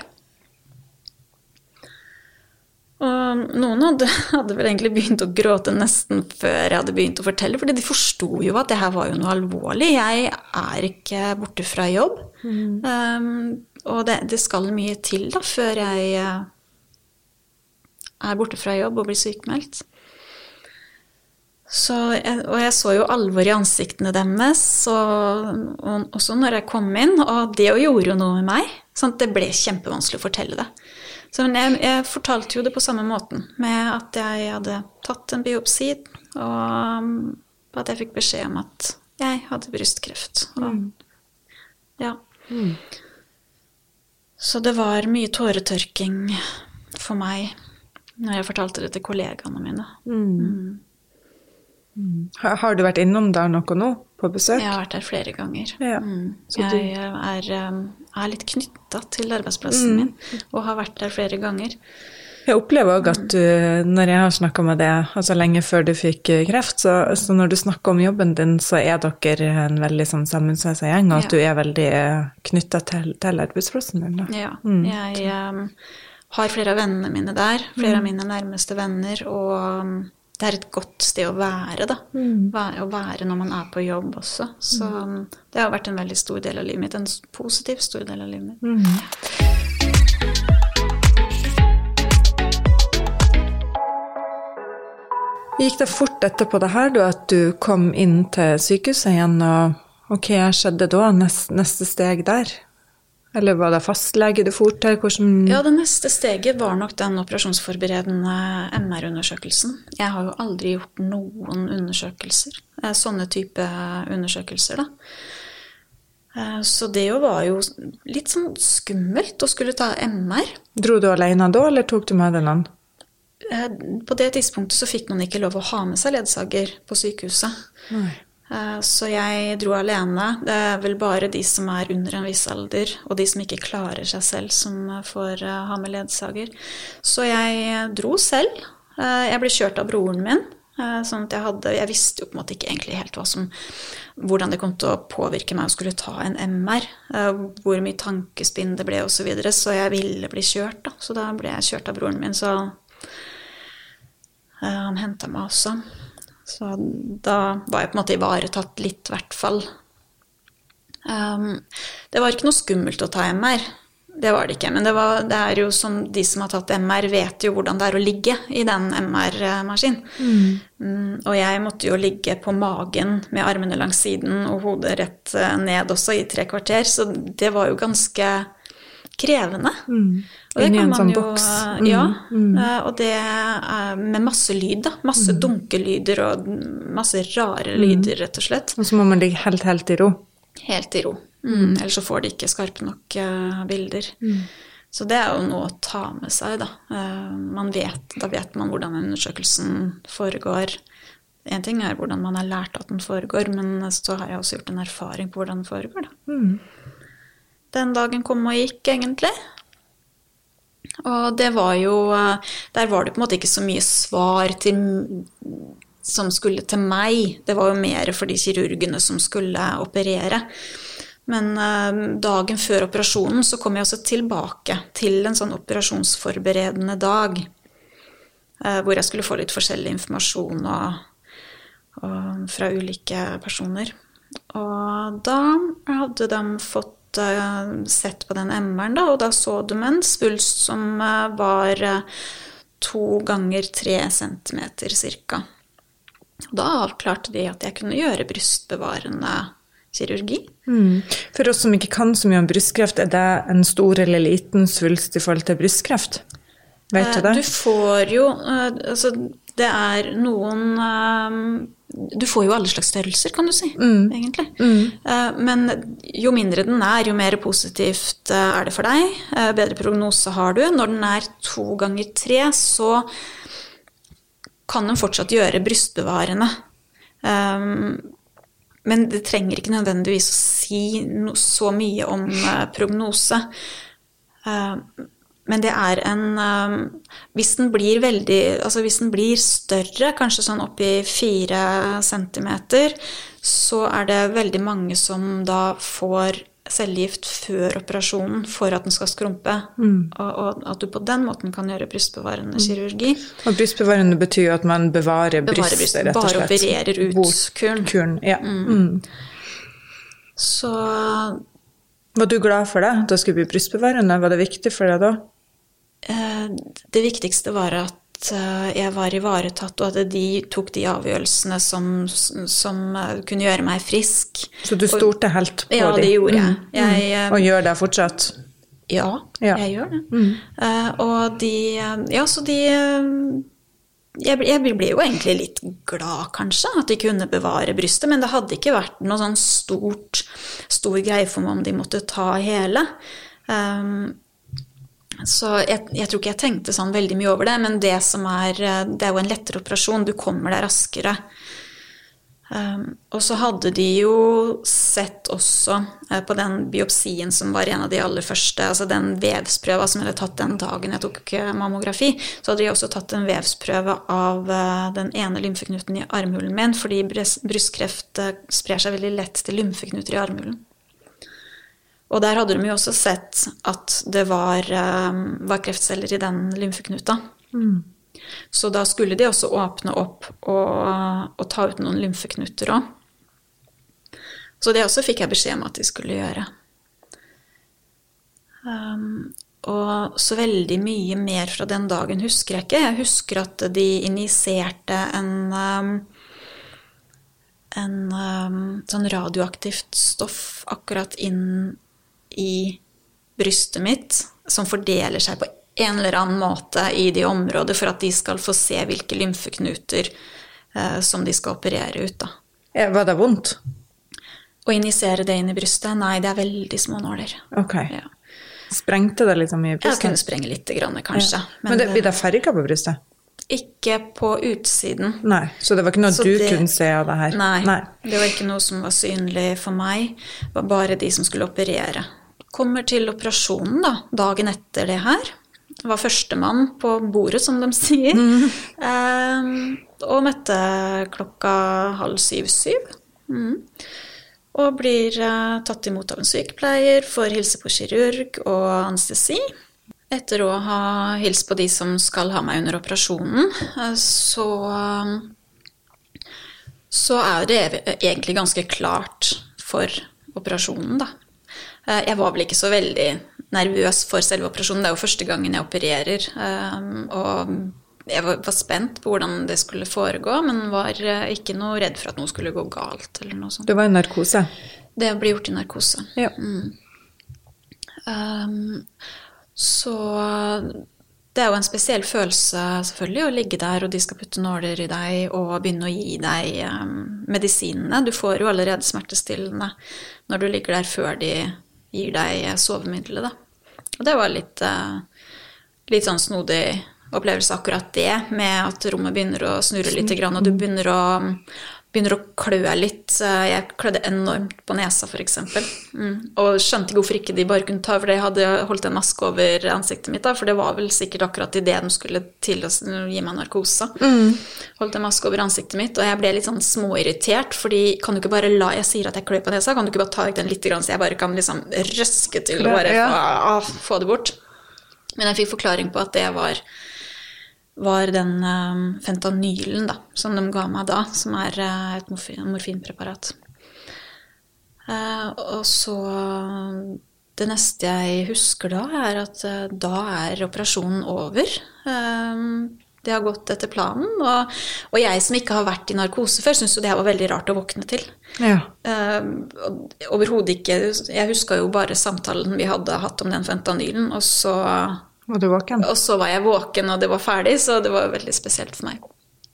Og noen hadde, hadde vel egentlig begynt å gråte nesten før jeg hadde begynt å fortelle, fordi de forstod jo at det her var jo noe alvorlig. Jeg er ikke borte fra jobb, mm. um, og det, det skal mye til da, før jeg uh, er borte fra jobb og blir sykmeldt. Så jeg, og jeg så jo alvor i ansiktene deres, og, og også når jeg kom inn, og det gjorde jo noe med meg, sånn at det ble kjempevanskelig å fortelle det. Så jeg, jeg fortalte jo det på samme måten, med at jeg hadde tatt en biopsi, og at jeg fikk beskjed om at jeg hadde brystkreft. Og, mm. ja. Mm. Så det var mye tåretørking for meg når jeg fortalte det til kollegaene mine. Mm. Mm. Mm. Har du vært innom der noe nå på besøk? Jeg har vært der flere ganger. Ja. Mm. Jeg du... er, er litt knyttet til arbeidsplassen mm. min, og har vært der flere ganger. Jeg opplever også at du, når jeg har snakket med deg, altså lenge før du fikk kreft, så, så når du snakker om jobben din, så er dere en veldig sånn sammensveisa gjeng, og at ja. Du er veldig knyttet til, til arbeidsplassen din. Da. Ja, mm. jeg um, har flere av vennene mine der, flere mm. av mine nærmeste venner, og det er et godt sted å være, da. Mm. Å være når man er på jobb også. Så mm. det har vært en veldig stor del av livet mitt, en positiv stor del av livet mitt. Mm. Gikk det fort etterpå det her, da, at du kom inn til sykehuset igjen, og ok, hva skjedde da, neste, neste steg der? Eller var det fastlege du for til? Hvordan... Ja, det neste steget var nok den operasjonsforberedende M R-undersøkelsen. Jeg har jo aldri gjort noen undersøkelser, sånne type undersøkelser da. Så det jo var jo litt sånn skummelt å skulle ta M R. Dro du alene da, eller tok du med den an? På det tidspunktet så fikk man ikke lov å ha med seg ledsager på sykehuset. Nei. Så jeg dro alene. Det er vel bare de som er under en viss alder, og de som ikke klarer seg selv, som får ha med ledsager. Så jeg dro selv. Jeg ble kjørt av broren min, sånn at jeg hadde, jeg visste jo på en måte ikke egentlig helt hva som, hvordan det kom til å påvirke meg å skulle ta en M R, hvor mye tankespinn det ble og så videre, så jeg ville bli kjørt da. Så da ble jeg kjørt av broren min, så han hentet meg også. Så da var jeg på en måte ivaretatt litt, i hvert fall. Um, det var ikke noe skummelt å ta M R, det var det ikke. Men det, var, det er jo som de som har tatt M R vet jo hvordan det er å ligge i den M R-maskinen. Mm. Um, og jeg måtte jo ligge på magen med armene langs siden og hodet rett ned også i tre kvarter, så det var jo ganske krevende. Mm. Og det kan man jo, mm. ja, mm. og det er med masse lyd da, masse mm. dunkelyder og masse rare lyder, rett og slett. Og så må man ligge helt, helt i ro. Helt i ro, mm. ellers så får de ikke skarpe nok uh, bilder. Mm. Så det er jo noe å ta med seg da. Uh, man vet, da vet man hvordan undersøkelsen foregår. En ting er hvordan man har lært at den foregår, men så har jeg også gjort en erfaring på hvordan den foregår da. Mm. Den dagen kom og gikk egentlig. Og det var jo, der var det på en måte ikke så mye svar til, som skulle til meg. Det var jo mer for de kirurgene som skulle operere. Men dagen før operasjonen så kom jeg også tilbake til en sånn operasjonsforberedende dag, hvor jeg skulle få litt forskjellig informasjon og, og fra ulike personer. Og da hadde de fått sett på den M R-en da, og da så de en svulst som var to ganger tre centimeter cirka. Og da avklarte de at jeg kunne gjøre brystbevarende kirurgi. Mm. For oss som ikke kan så mye om brystkreft, er det en stor eller liten svulst i forhold til brystkreft? Vet du det? Du får jo, altså Det er noen um, du får jo alle slags størrelser, kan du si, mm. egentlig. Mm. Uh, men jo mindre den er, jo mer positivt uh, er det for deg. Uh, bedre prognose har du. Når den er to ganger tre, så kan den fortsatt gjøre brystbevarende. Um, men det trenger ikke nødvendigvis å si no, så mye om uh, prognose. Uh, Men det er en, um, hvis den blir veldig, altså hvis den blir større, kanskje sånn opp i fire centimeter, så er det veldig mange som da får cellegift før operasjonen for at den skal skrumpe, mm. og, og at du på den måten kan gjøre brystbevarende mm. kirurgi. Og brystbevarende betyr jo at man bevarer brystet, brystet rett og slett. Bare opererer ut kuren. Kuren, ja. Mm. Mm. Så... Var du glad for det? Da skulle bli brystbevarende? Var det viktig for deg da? Det viktigste var at jeg var ivaretatt, og at de tok de avgjørelsene som, som kunne gjøre meg frisk. Så du stolte helt på ja, dem? Ja, det gjorde jeg. Mm. jeg. Og gjør det fortsatt? Ja, ja. jeg gjør det. Mm. Og de, ja, så de... Jeg, jeg ble jo egentlig litt glad, kanskje, at de kunne bevare brystet, men det hadde ikke vært noe sånn stort, stor greie for meg om de måtte ta hele. Um, så jeg, jeg tror ikke jeg tenkte sånn veldig mye over det, men det som er, det er jo en lettere operasjon, du kommer der raskere. Um, og så hadde de jo sett også uh, på den biopsien som var en av de aller første, altså den vevsprøva som jeg hadde tatt den dagen jeg tok mammografi, så hadde de også tatt en vevsprøve av uh, den ene lymfeknuten i armhulen min, fordi brystkreft uh, sprer seg veldig lett til lymfeknuter i armhulen. Og der hadde de jo også sett at det var, uh, var kreftceller i den lymfeknuta. Mm. Så da skulle de også åpne opp og, og ta ut noen lymfeknuter også. Så det også fikk jeg beskjed om at de skulle gjøre. Um, og så veldig mye mer fra den dagen husker jeg ikke. Jeg husker at de injiserte en, um, en um, sånn radioaktivt stoff akkurat inn i brystet mitt, som fordeler seg på en eller annen måte i de områder for at de skal få se hvilke lymfeknuter eh, som de skal operere ut da. Ja, var det vondt? Å injisere det inn i brystet? Nei, det er veldig små nåler. Ok. Ja. Sprengte det liksom i brystet? Ja, kunne sprenge litt grann, kanskje. Ja. Men, Men det, blir det farget på brystet? Ikke på utsiden. Nei, så det var ikke noe så du det, kunne se av det her? Nei, nei, det var ikke noe som var synlig for meg. Det var bare de som skulle operere. Kommer til operasjonen da, dagen etter det her. Var førstemann på bordet, som de sier, mm. eh, og møtte klokka halv syv-syv. Mm. Og blir eh, tatt imot av en sykepleier, får hilse på kirurg og anestesi. Etter å ha hilst på de som skal ha meg under operasjonen, eh, så, så er det egentlig ganske klart for operasjonen da. Eh, jeg var vel ikke så veldig nervøs for selve operasjonen. Det er jo første gangen jeg opererer, um, og jeg var, var spent på hvordan det skulle foregå, men var uh, ikke noe redd for at noe skulle gå galt eller noe sånt. Det var i narkose? Det ble gjort i narkose. Ja. Mm. Um, så det er jo en spesiell følelse selvfølgelig å ligge der, og de skal putte nåler i deg og begynne å gi deg um, medisinene. Du får jo allerede smertestillende når du ligger der før de gir deg sovemiddelet da. Og det var litt, litt sånn snodig opplevelse akkurat det, med at rommet begynner å snurre litt, og du begynner å, begynner å klø litt. Jeg klødde enormt på nesa, for eksempel. Mm. Og skjønte ikke hvorfor ikke de bare kunne ta, for jeg hadde holdt en maske over ansiktet mitt da, for det var vel sikkert akkurat i det de skulle til å gi meg narkose. Mm. Holdt en maske over ansiktet mitt, og jeg ble litt sånn småirritert, fordi kan du ikke bare la, jeg sier at jeg klør på nesa, kan du ikke bare ta ut den litt grann, så jeg bare kan liksom røske til og bare ja. få, få det bort. Men jeg fikk forklaring på at det var var den um, fentanylen da, som de ga meg da, som er uh, et morfin, morfinpreparat. Uh, og så det neste jeg husker da er at uh, da er operasjonen over. Um, det har gått etter planen, og, og jeg som ikke har vært i narkose før, synes jo det var veldig rart å våkne til. Ja. Uh, overhodet ikke, jeg husker jo bare samtalen vi hadde hatt om den fentanylen, og så... Var du våken? Og så var jeg våken, og det var ferdig, så det var veldig spesielt for meg.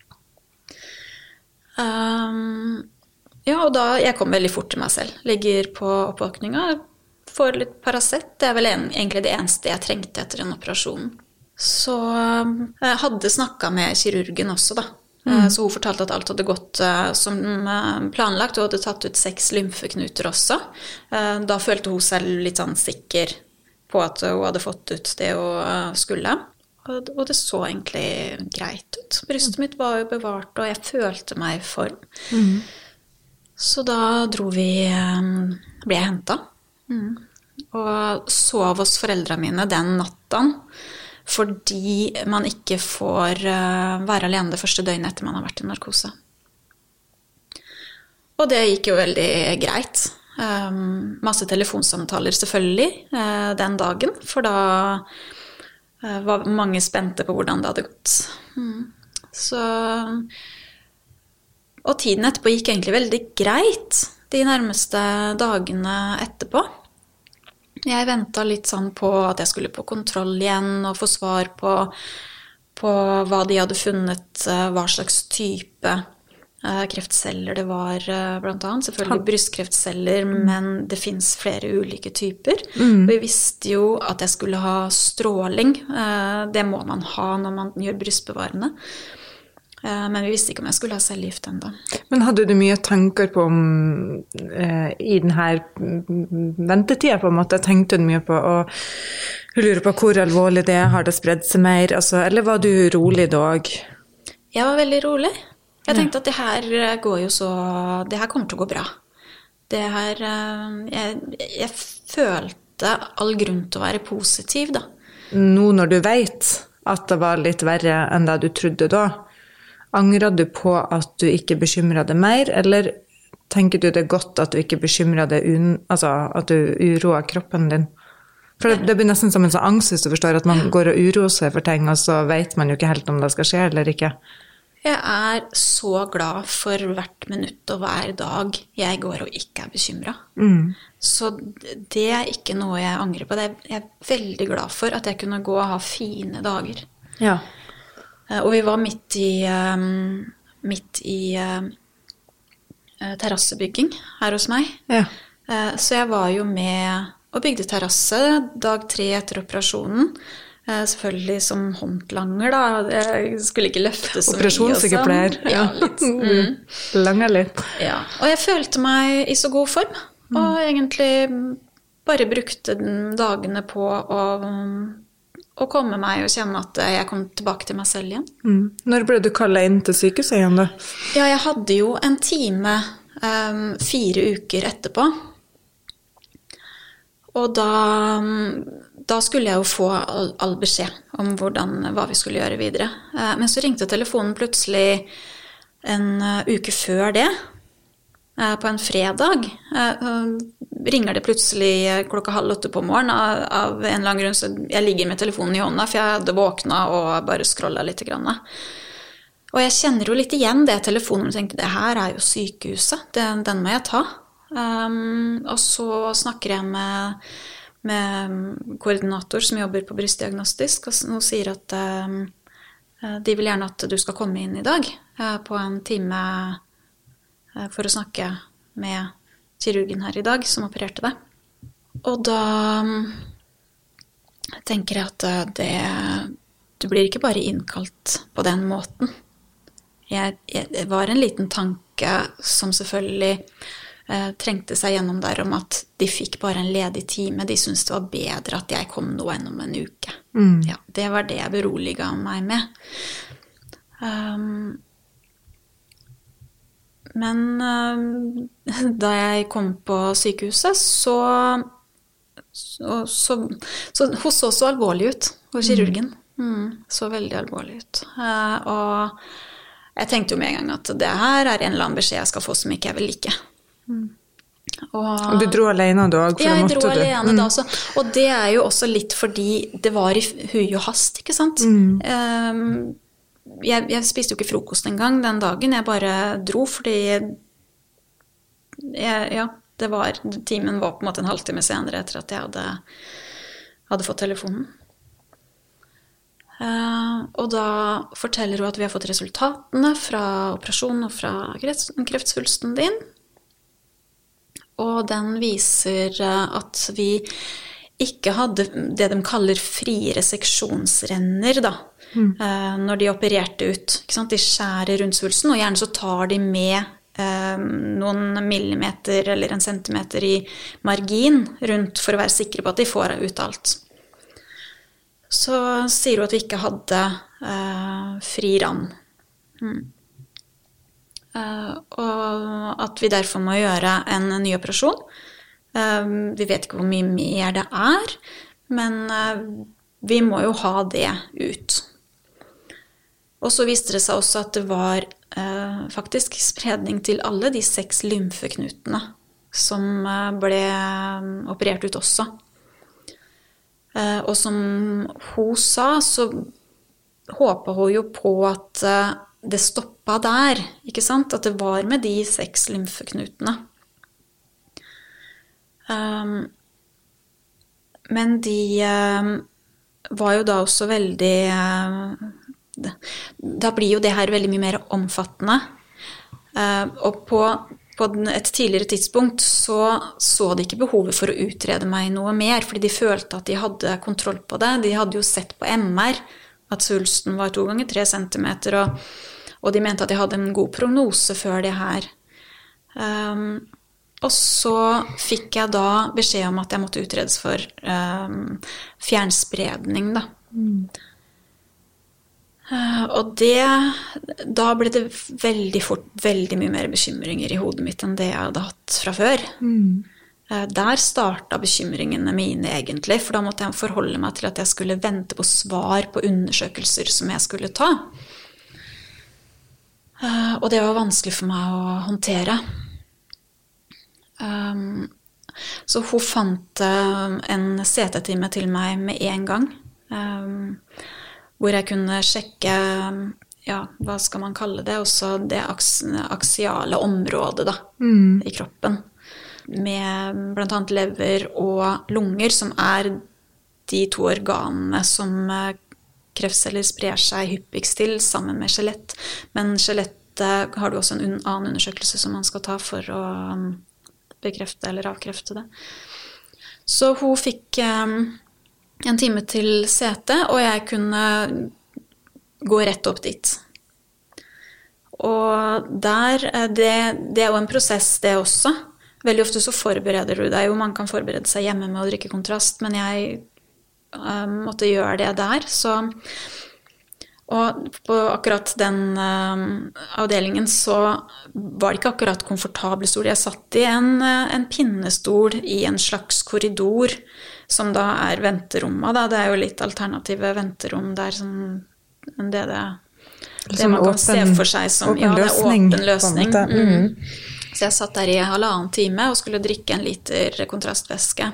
Um, ja, og da, jeg kom veldig fort til meg selv. Ligger på oppvåkninga, får litt Paracet. Det er vel en, egentlig det eneste jeg trengte etter en operasjon. Så jeg hadde snakket med kirurgen også da. Mm. Så hun fortalte at alt hadde gått uh, som planlagt. Hun hadde tatt ut seks lymfeknuter også. Uh, da følte hun seg litt sånn sikker på at hun hadde fått ut det hun skulle. Og, og det så egentlig greit ut. Brystet mitt var jo bevart, og jeg følte meg i form. Mm. Så da dro vi, um, ble jeg hentet. Mm. Og sov hos foreldrene mine den natten, fordi man ikke får uh, være alene det første døgnet etter man har vært i narkose. Og det gikk jo veldig greit. Um, masse telefonsamtaler selvfølgelig uh, den dagen, for da uh, var mange spente på hvordan det hadde gått. Mm. Så, og tiden etterpå gikk egentlig veldig greit, de nærmeste dagene etterpå. Jeg ventet litt sånn på at jeg skulle på kontroll igjen og få svar på, på hva de hadde funnet, hva slags type kreftceller det var blant annet. Selvfølgelig brystkreftceller, mm. men det finnes flere ulike typer. Mm. Og vi visste jo at jeg skulle ha stråling. Det må man ha når man gjør brystbevarende. Men vi visste ikke om jeg skulle ha cellegift enda. Men hadde du mye tanker på om eh, i denne ventetiden på en måte, tenkte du mye på og lurer på hvor alvorlig det er, har det spredd seg mer, altså, eller var du rolig da? Jeg var veldig rolig. Jeg tenkte at det her går jo så, det her kommer til å gå bra. Det her, jeg, jeg følte all grunn til å være positiv da. Nå når du vet at det var litt verre enn det du trodde da, angrer du på at du ikke bekymret deg mer, eller tenker du det er godt at du ikke bekymret deg, un, altså at du uroer kroppen din? For det, det blir nesten som en sånn angst hvis du forstår at man går og uroer seg for ting, og så vet man jo ikke helt om det skal skje eller ikke. Jeg er så glad for hvert minutt og hver dag jeg går og ikke er bekymret. Mm. Så det er ikke noe jeg angrer på. Det er, jeg er veldig glad for at jeg kunne gå og ha fine dager. Ja. Og vi var midt i, um, midt i uh, terrassebygging her hos meg. Ja. Uh, så jeg var jo med og bygde terrasse dag tre etter operasjonen. Uh, selvfølgelig som håndlanger da. Jeg skulle ikke løfte så mye. Operasjonssykepleier. Ja, litt. Mm. Langer litt. Ja, og jeg følte meg i så god form. Mm. Og egentlig bare brukte dagene på å... og komme meg og kjenne at jeg kom tilbake til meg selv igjen. Mm. Når ble du kallet inn til sykehuset igjen da? Ja, jeg hadde jo en time um, fire uker etterpå. Og da, da skulle jeg jo få all, all beskjed om hvordan, hva vi skulle gjøre videre. Uh, men så ringte telefonen plutselig en uh, uke før det, uh, på en fredag. Uh, ringer det plutselig klokka halv åtte på morgen av, av en eller annen grunn, så jeg ligger med telefonen i hånda, for jeg hadde våknet og bare scrollet litt grann. Og jeg kjenner jo litt igjen det telefonen, og tenkte, det her er jo sykehuset, den, den må jeg ta. Um, og så snakker jeg med, med koordinator som jobber på brystdiagnostisk, og hun sier at um, de vil gjerne at du skal komme inn i dag uh, på en time uh, for å snakke med kirurgen her i dag, som opererte deg. Og da tenker jeg at det, du blir ikke bare innkalt på den måten. Jeg, jeg, det var en liten tanke som selvfølgelig eh, trengte seg gjennom der om at de fikk bare en ledig time. De syntes det var bedre at jeg kom nå enn om en uke. Mm. Ja, det var det jeg beroliget meg med. Um, Men uh, da jeg kom på sykehuset, så, så, så, så hun så så alvorlig ut, hos kirurgen. Mm, så veldig alvorlig ut. Uh, og jeg tenkte jo med en gang at det her er en eller annen beskjed jeg skal få som ikke jeg vil like. Mm. Og, og du dro alene da? Ja, jeg dro alene mm. da også. Og det er jo også litt fordi det var i hui og hast, ikke sant? Mm. Um, Jeg, jeg spiste jo ikke frokost en gang den dagen, jeg bare dro, fordi jeg, ja, det var, timen var på en måte en halvtime senere etter at jeg hadde, hadde fått telefonen. Uh, og da forteller hun at vi har fått resultatene fra operasjonen og fra kreftsvulsten din. Og den viser at vi ikke hadde det de kaller frie reseksjonsrenner da, mm. uh, når de opererte ut. Ikke sant? De skjærer rundt svulsten, og gjerne så tar de med noen millimeter eller en centimeter i margin rundt for å være sikre på at de får ut alt. Så sier hun at vi ikke hadde uh, fri rann. Mm. Uh, og at vi derfor må gjøre en ny operasjon. Uh, vi vet ikke hvor mye mer det er, men uh, vi må jo ha det ut. Og så viste det seg også at det var eh, faktisk spredning til alle de seks lymfeknutene som eh, ble operert ut også. Eh, og som hun sa, så håpet hun jo på at eh, det stoppet der, ikke sant? At det var med de seks lymfeknutene. Um, men de eh, var jo da også veldig... Eh, Da blir jo det her veldig mye mer omfattende. Og på, på et tidligere tidspunkt så så de ikke behovet for å utrede meg noe mer, fordi de følte at de hadde kontroll på det. De hadde jo sett på M R at svulsten var to ganger tre centimeter, og, og de mente at de hadde en god prognose før det her. Um, og så fikk jeg da beskjed om at jeg måtte utredes for um, fjernspredning da. Mm. Uh, og det, da ble det veldig fort, veldig mye mer bekymringer i hodet mitt enn det jeg hadde hatt fra før. Mm. Uh, der startet bekymringene mine egentlig, for da måtte jeg forholde meg til at jeg skulle vente på svar på undersøkelser som jeg skulle ta. Uh, og det var vanskelig for meg å håndtere. Um, så hun fant uh, en C T-time til meg med en gang. Um, hvor jeg kunne sjekke, ja, hva skal man kalle det, også det aks aksiale området da, mm. i kroppen, med blant annet lever og lunger, som er de to organene som kreftceller sprer seg hyppigst til, sammen med skjelett. Men skjelettet har du også en annen undersøkelse som man skal ta for å bekrefte eller avkrefte det. Så hun fikk... Um, en time til C T, og jeg kunne gå rett opp dit. Og der, det, det er jo en prosess det også. Veldig ofte så forbereder du deg jo, man kan forberede seg hjemme med å drikke kontrast, men jeg uh, måtte gjøre det der, så... Og på akkurat den uh, avdelingen så var det ikke akkurat komfortable stol. Jeg satt i en, en pinnestol i en slags korridor, som da er venterommet. Da. Det er jo litt alternative venterom der, som, men det, det, det man kan åpen, se for seg som ja, det er åpen løsning. Mm. Så jeg satt der i halvannen time og skulle drikke en liter kontrastvæske.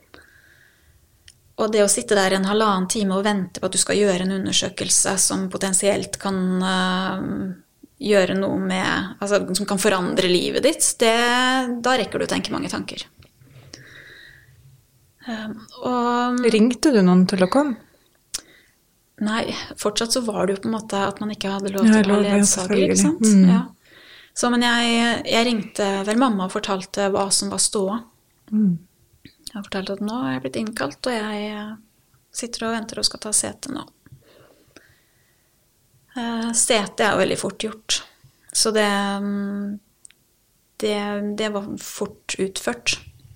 Og det å sitte der en halvannen time og vente på at du skal gjøre en undersøkelse som potensielt kan uh, gjøre noe med, altså som kan forandre livet ditt, det, da rekker du å tenke mange tanker. Um, og, Ringte du noen til å komme? Nei, fortsatt så var det jo på en måte at man ikke hadde lov til å ha ledsager, ikke sant? Mm. Ja. Så, men jeg, jeg ringte vel mamma og fortalte hva som var ståa. Mm. Jeg fortalte at nå er jeg blitt innkalt, og jeg sitter og venter og skal ta sete nå. Sete er jo veldig fort gjort, så det, det, det var fort utført.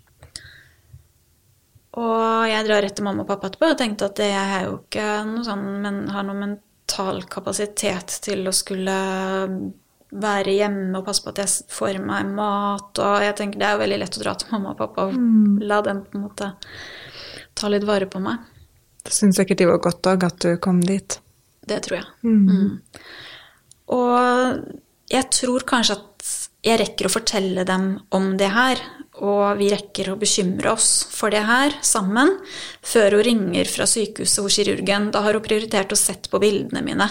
Og jeg drar etter mamma og pappa etterpå og tenkte at det er jo ikke noe sånn, men har noe mental kapasitet til å skulle være hjemme og passe på at jeg får meg mat, og jeg tenker det er jo veldig lett å dra til mamma og pappa og mm. la dem på en måte ta litt vare på meg. Det synes sikkert de var godt også at du kom dit. Det tror jeg. Mm. Mm. Og jeg tror kanskje at jeg rekker å fortelle dem om det her, og vi rekker å bekymre oss for det her sammen, før hun ringer fra sykehuset hos kirurgen. Da har hun prioritert å sette på bildene mine.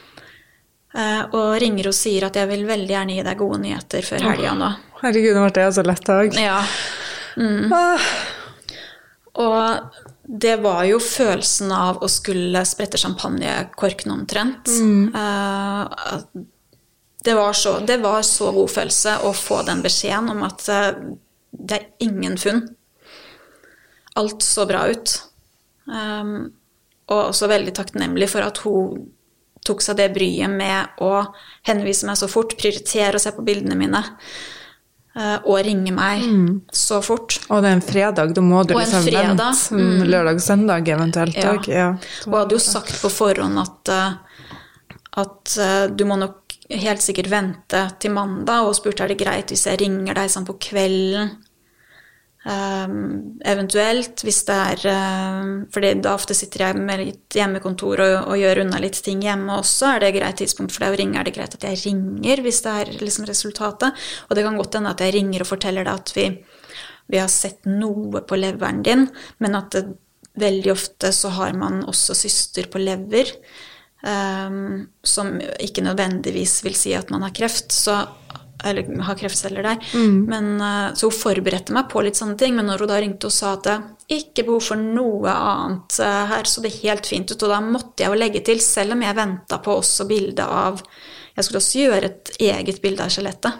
Og ringer og sier at jeg vil veldig gjerne gi deg gode nyheter før helgen nå. Herregud, nå ble det så lett dag. Ja. Mm. Ah. Og det var jo følelsen av å skulle sprette champagnekorken omtrent. Mm. Uh, det, var så, det var så god følelse å få den beskjeden om at uh, det er ingen funn. Alt så bra ut. Um, og også veldig takknemlig for at hun tok seg det bryet med å henvise meg så fort, prioritere å se på bildene mine. Og ringe meg mm. så fort. Og det er en fredag, da må du liksom vente mm. lørdag, søndag eventuelt. Ja. Ja. Og hadde jo sagt på forhånd at, at du må nok helt sikkert vente til mandag, og spurte er det greit hvis jeg ringer deg sånn på kvelden. Um, eventuelt hvis det er um, fordi da ofte sitter jeg med litt hjemmekontor og, og gjør unna litt ting hjemme også, er det greit tidspunkt for deg å ringe, er det greit at jeg ringer hvis det er liksom resultatet, og det kan godt hende at jeg ringer og forteller deg at vi, vi har sett noe på leveren din, men at det, veldig ofte så har man også syster på lever um, som ikke nødvendigvis vil si at man har kreft, så eller har kreftceller der. Mm. Men, så hun forberedte meg på litt sånne ting, men når hun da ringte og sa at det ikke behov for noe annet her, så det er helt fint ut, og da måtte jeg jo legge til, selv om jeg ventet på også bildet av, jeg skulle også gjøre et eget bilde av skjelettet.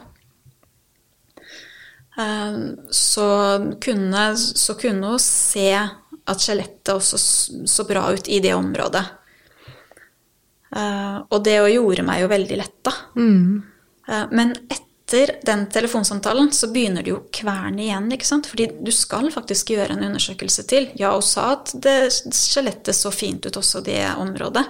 Så kunne, så kunne hun se at skjelettet også så bra ut i det området. Og det gjorde meg jo veldig lett da. Mm. Men etter Etter den telefonsamtalen så begynner det jo kverne igjen, ikke sant? Fordi du skal faktisk gjøre en undersøkelse til. Ja, og sa at det skjelettet så fint ut også det området.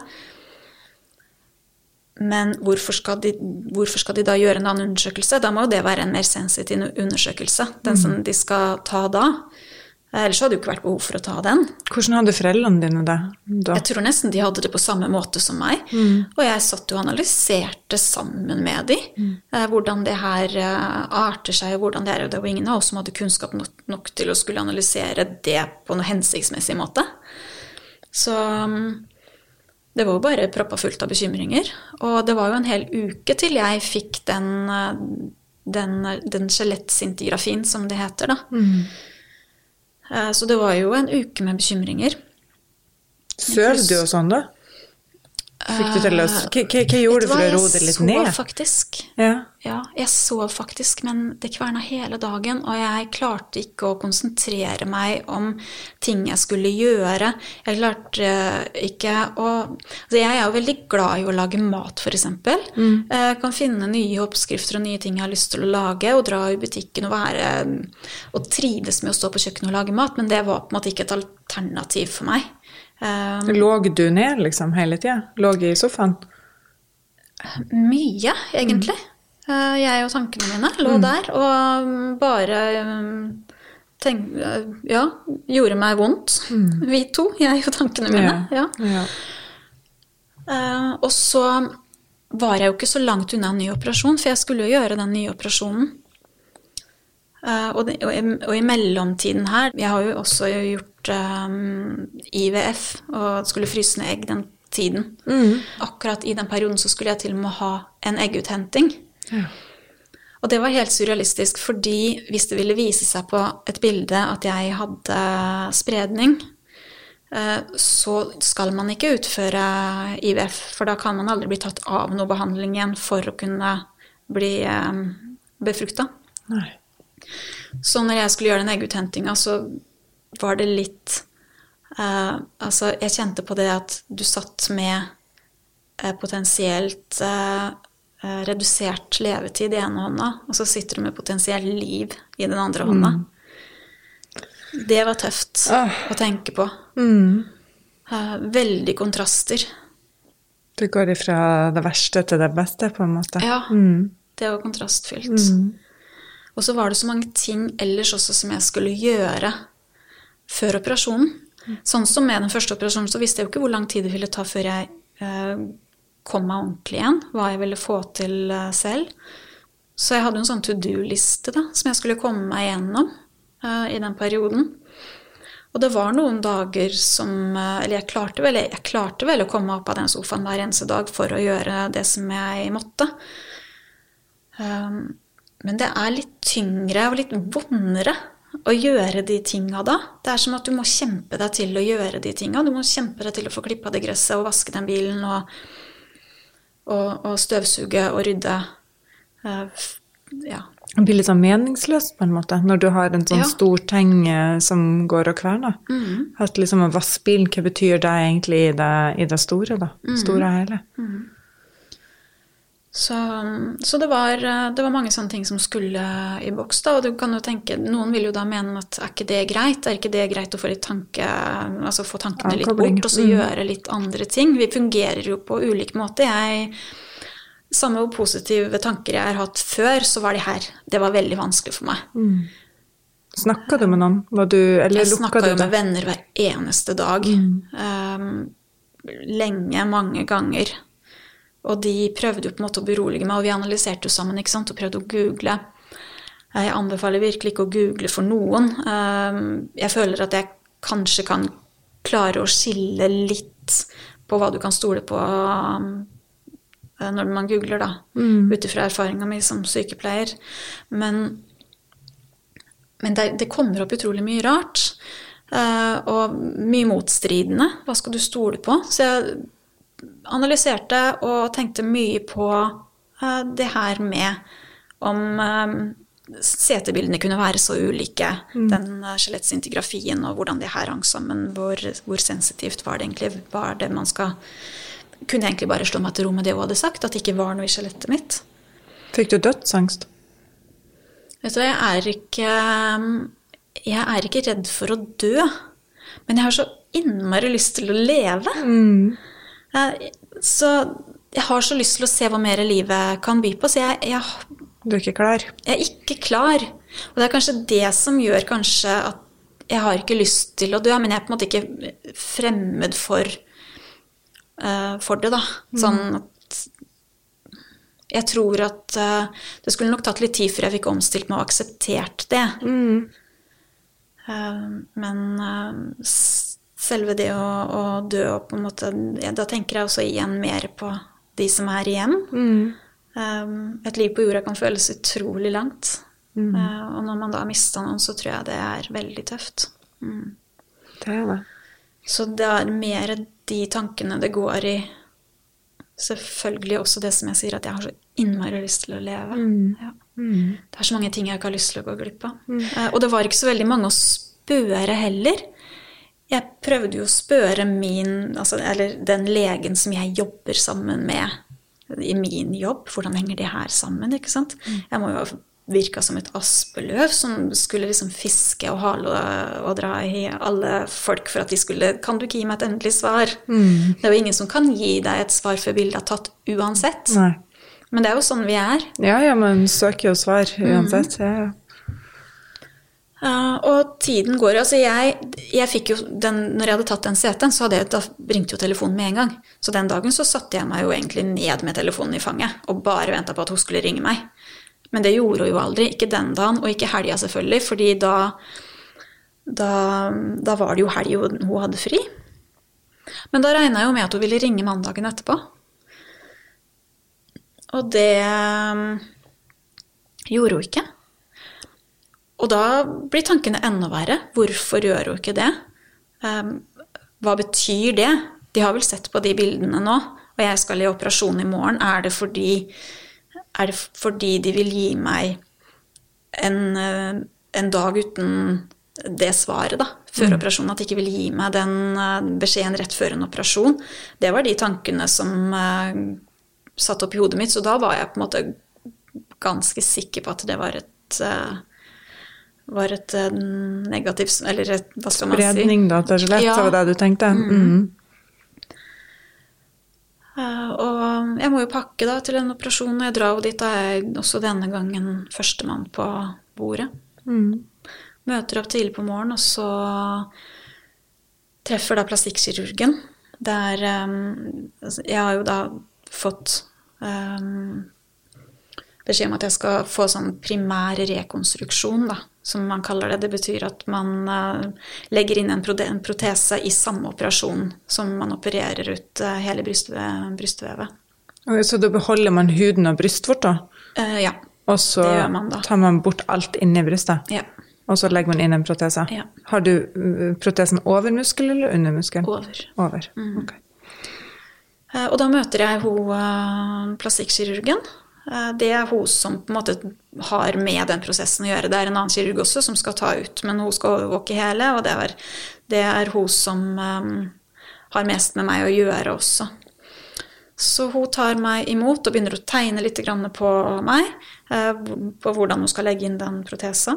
Men hvorfor skal, de, hvorfor skal de da gjøre en annen undersøkelse? Da må jo det være en mer sensitiv undersøkelse, den som de skal ta da. Ellers hadde det jo ikke vært behov for å ta den. Hvordan hadde foreldrene dine det da? Jeg tror nesten de hadde det på samme måte som meg. Mm. Og jeg satt og analyserte sammen med de. Mm. Eh, hvordan det her eh, arter seg, og hvordan det er. Og det var ingen av oss som hadde kunnskap nok, nok til å skulle analysere det på noe hensiktsmessig måte. Så um, det var jo bare proppa fullt av bekymringer. Og det var jo en hel uke til jeg fikk den, den, den skjelettsintografien, som det heter da. Mm. Så det var jo en uke med bekymringer. Søv du og sånn da? Fikk du til å... Hva, hva gjorde du for å ro det litt ned? Jeg sov faktisk. Ja. Ja, jeg sov faktisk, men det kverna hele dagen, og jeg klarte ikke å konsentrere meg om ting jeg skulle gjøre. Jeg klarte ikke å... Altså jeg er jo veldig glad i å lage mat, for eksempel. Mm. Jeg kan finne nye oppskrifter og nye ting jeg har lyst til å lage, og dra i butikken og være... og trives med å stå på kjøkkenet og lage mat, men det var på en måte ikke et alternativ for meg. Um, Låg du ned liksom hele tiden? Låg i sofaen? Mye, egentlig. Mm. Uh, jeg og tankene mine lå mm. der, og bare um, tenk, uh, ja, gjorde meg vondt. Mm. Vi to, jeg og tankene mine. Ja. Ja. Ja. Uh, og så var jeg jo ikke så langt unna en ny operasjon, for jeg skulle jo gjøre den nye operasjonen. Uh, og, det, og, i, og i mellomtiden her, jeg har jo også gjort um, I V F og skulle fryse ned egg den tiden. Mm. Akkurat i den perioden så skulle jeg til og med ha en egguthenting. Ja. Og det var helt surrealistisk, fordi hvis det ville vise seg på et bilde at jeg hadde spredning, uh, så skal man ikke utføre I V F, for da kan man aldri bli tatt av noe behandling igjen for å kunne bli um, befruktet. Nei. Så når jeg skulle gjøre den egguthentinga, så var det litt uh, altså jeg kjente på det at du satt med uh, potensielt uh, uh, redusert levetid i ene hånda, og så sitter du med potensielt liv i den andre hånda. Mm. Det var tøft ah. å tenke på. Mm. Uh, veldig kontraster. Du går ifra det verste til det beste på en måte. Ja, mm. det var kontrastfylt. Mm. Og så var det så mange ting ellers også som jeg skulle gjøre før operasjonen. Mm. Sånn som med den første operasjonen, så visste jeg jo ikke hvor lang tid det ville ta før jeg eh, kom meg ordentlig igjen, hva jeg ville få til eh, selv. Så jeg hadde en sånn to-do-liste da, som jeg skulle komme meg gjennom eh, i den perioden. Og det var noen dager som, eh, eller jeg klarte, vel, jeg klarte vel å komme opp av den sofaen hver eneste dag for å gjøre det som jeg måtte. Um, Men det er litt tyngre og litt vondere å gjøre de tingene da. Det er som at du må kjempe deg til å gjøre de tingene. Du må kjempe deg til å få klippet det gresset og vaske den bilen og, og, og støvsuge og rydde. Uh, ja. Det blir litt sånn meningsløst på en måte, når du har en sånn ja. Stor ting som går og kverner. Mm. At liksom å vaske bilen, hva betyr det egentlig i det, i det store da? Mm. Store hele. Mm. Så, så det, var, det var mange sånne ting som skulle i boks da, og du kan jo tenke, noen vil jo da mene at er ikke det greit? Er ikke det greit å få litt tanke, altså få tankene litt bort, og så mm. gjøre litt andre ting? Vi fungerer jo på ulik måte. Jeg, samme positive tanker jeg har hatt før, så var de her. Det var veldig vanskelig for meg. Mm. Snakket du med noen? Var du, eller jeg snakket jo med venner hver eneste dag. Mm. Um, lenge, mange ganger. Og de prøvde jo på en måte å berolige meg, og vi analyserte jo sammen, ikke sant, og prøvde å google. Jeg anbefaler virkelig ikke å google for noen. Jeg føler at jeg kanskje kan klare å skille litt på hva du kan stole på når man googler da, mm. utifra erfaringen min som sykepleier. Men, men det, det kommer opp utrolig mye rart, og mye motstridende. Hva skal du stole på? Så jeg analyserte og tenkte mye på uh, det her med om um, setebildene kunne være så ulike, mm. den uh, skjelettsintografien og hvordan de her hang sammen, hvor, hvor sensitivt var det egentlig, var det man skal, kunne jeg egentlig bare slå meg til ro med det hun hadde sagt, at det ikke var noe i skjelettet mitt. Fikk du dødsangst? Vet du, jeg er ikke, jeg er ikke redd for å dø, men jeg har så innmari lyst til å leve. Mm. Så jeg har så lyst til å se hva mer livet kan by på, så jeg, jeg, du er ikke klar? Jeg er ikke klar, og det er kanskje det som gjør kanskje at jeg har ikke lyst til å dø, men jeg er på en måte ikke fremmed for, uh, for det da, sånn at jeg tror at uh, det skulle nok tatt litt tid før jeg fikk omstilt meg og akseptert det. Mm. Uh, men uh, selve det å, å dø, på en måte, da tenker jeg også igjen mer på de som er igjen. Mm. Um, et liv på jorda kan føles utrolig langt. Mm. Uh, og når man da har mistet noen, så tror jeg det er veldig tøft. Mm. Det er det. Så det er mer de tankene det går i. Selvfølgelig også det som jeg sier, at jeg har så innmari lyst til å leve. Mm. Ja. Mm. Det er så mange ting jeg ikke har lyst til å gå glipp av. Mm. Uh, og det var ikke så veldig mange å spørre heller. Jeg prøvde jo å spørre min, altså, eller den legen som jeg jobber sammen med i min jobb, hvordan henger de her sammen, ikke sant? Mm. Jeg må jo ha virket som et aspeløv som skulle liksom fiske og hale og, og dra i alle folk for at de skulle, kan du ikke gi meg et endelig svar? Mm. Det er jo ingen som kan gi deg et svar før bildet er tatt uansett. Nei. Men det er jo sånn vi er. Ja, ja, man søker jo svar uansett, mm. ja, ja. Uh, og tiden går, altså jeg, jeg fikk jo den, når jeg hadde tatt den seten, så hadde jeg, da ringte jo telefonen med en gang. Så den dagen så satte jeg meg jo egentlig ned med telefonen i fanget, og bare ventet på at hun skulle ringe meg. Men det gjorde hun jo aldri, ikke den dagen, og ikke helgen selvfølgelig, fordi da, da, da var det jo helgen hun hadde fri. Men da regnet jeg jo med at hun ville ringe mandagen etterpå. Og det um, gjorde hun ikke. Og da blir tankene enda verre. Hvorfor gjør hun ikke det? Um, hva betyr det? De har vel sett på de bildene nå, og jeg skal i operasjon i morgen. Er det fordi, er det fordi de vil gi meg en, en dag uten det svaret da, før mm. operasjonen, at de ikke vil gi meg den beskjeden rett før en operasjon? Det var de tankene som uh, satt opp i hodet mitt, så da var jeg på en måte ganske sikker på at det var et... Uh, var et uh, negativt, eller et, hva skal man si? Spredning da, til skjelett, ja. Det var det du tenkte. Mm. Mm. Uh, og jeg må jo pakke da til en operasjon, og jeg drar jo dit, da er jeg også denne gangen førstemann på bordet. Mm. Møter opp tidlig på morgen, og så treffer da plastikkirurgen, der um, jeg har jo da fått um, beskjed om at jeg skal få sånn primær rekonstruksjon da, som man kaller det. Det betyr at man uh, legger inn en, en protese i samme operasjon som man opererer ut uh, hele brystve, brystvevet. Okay, så da beholder man huden og brystvorter? Uh, ja, og så det gjør man da. Tar man bort alt inne i brystet? Ja. og så legger man inn en protese. Ja. Har du protesen over muskel eller under muskel? Over. Over, mm. ok. Og da møter jeg hun plastikkirurgen. Det er hun som på en måte har med den prosessen å gjøre. Det er en annen kirurg også som skal ta ut, men hun skal overvåke hele, og det er, det er hun som um, har mest med meg å gjøre også. Så hun tar meg imot og begynner å tegne litt grann på meg, på hvordan hun skal legge inn den protesen.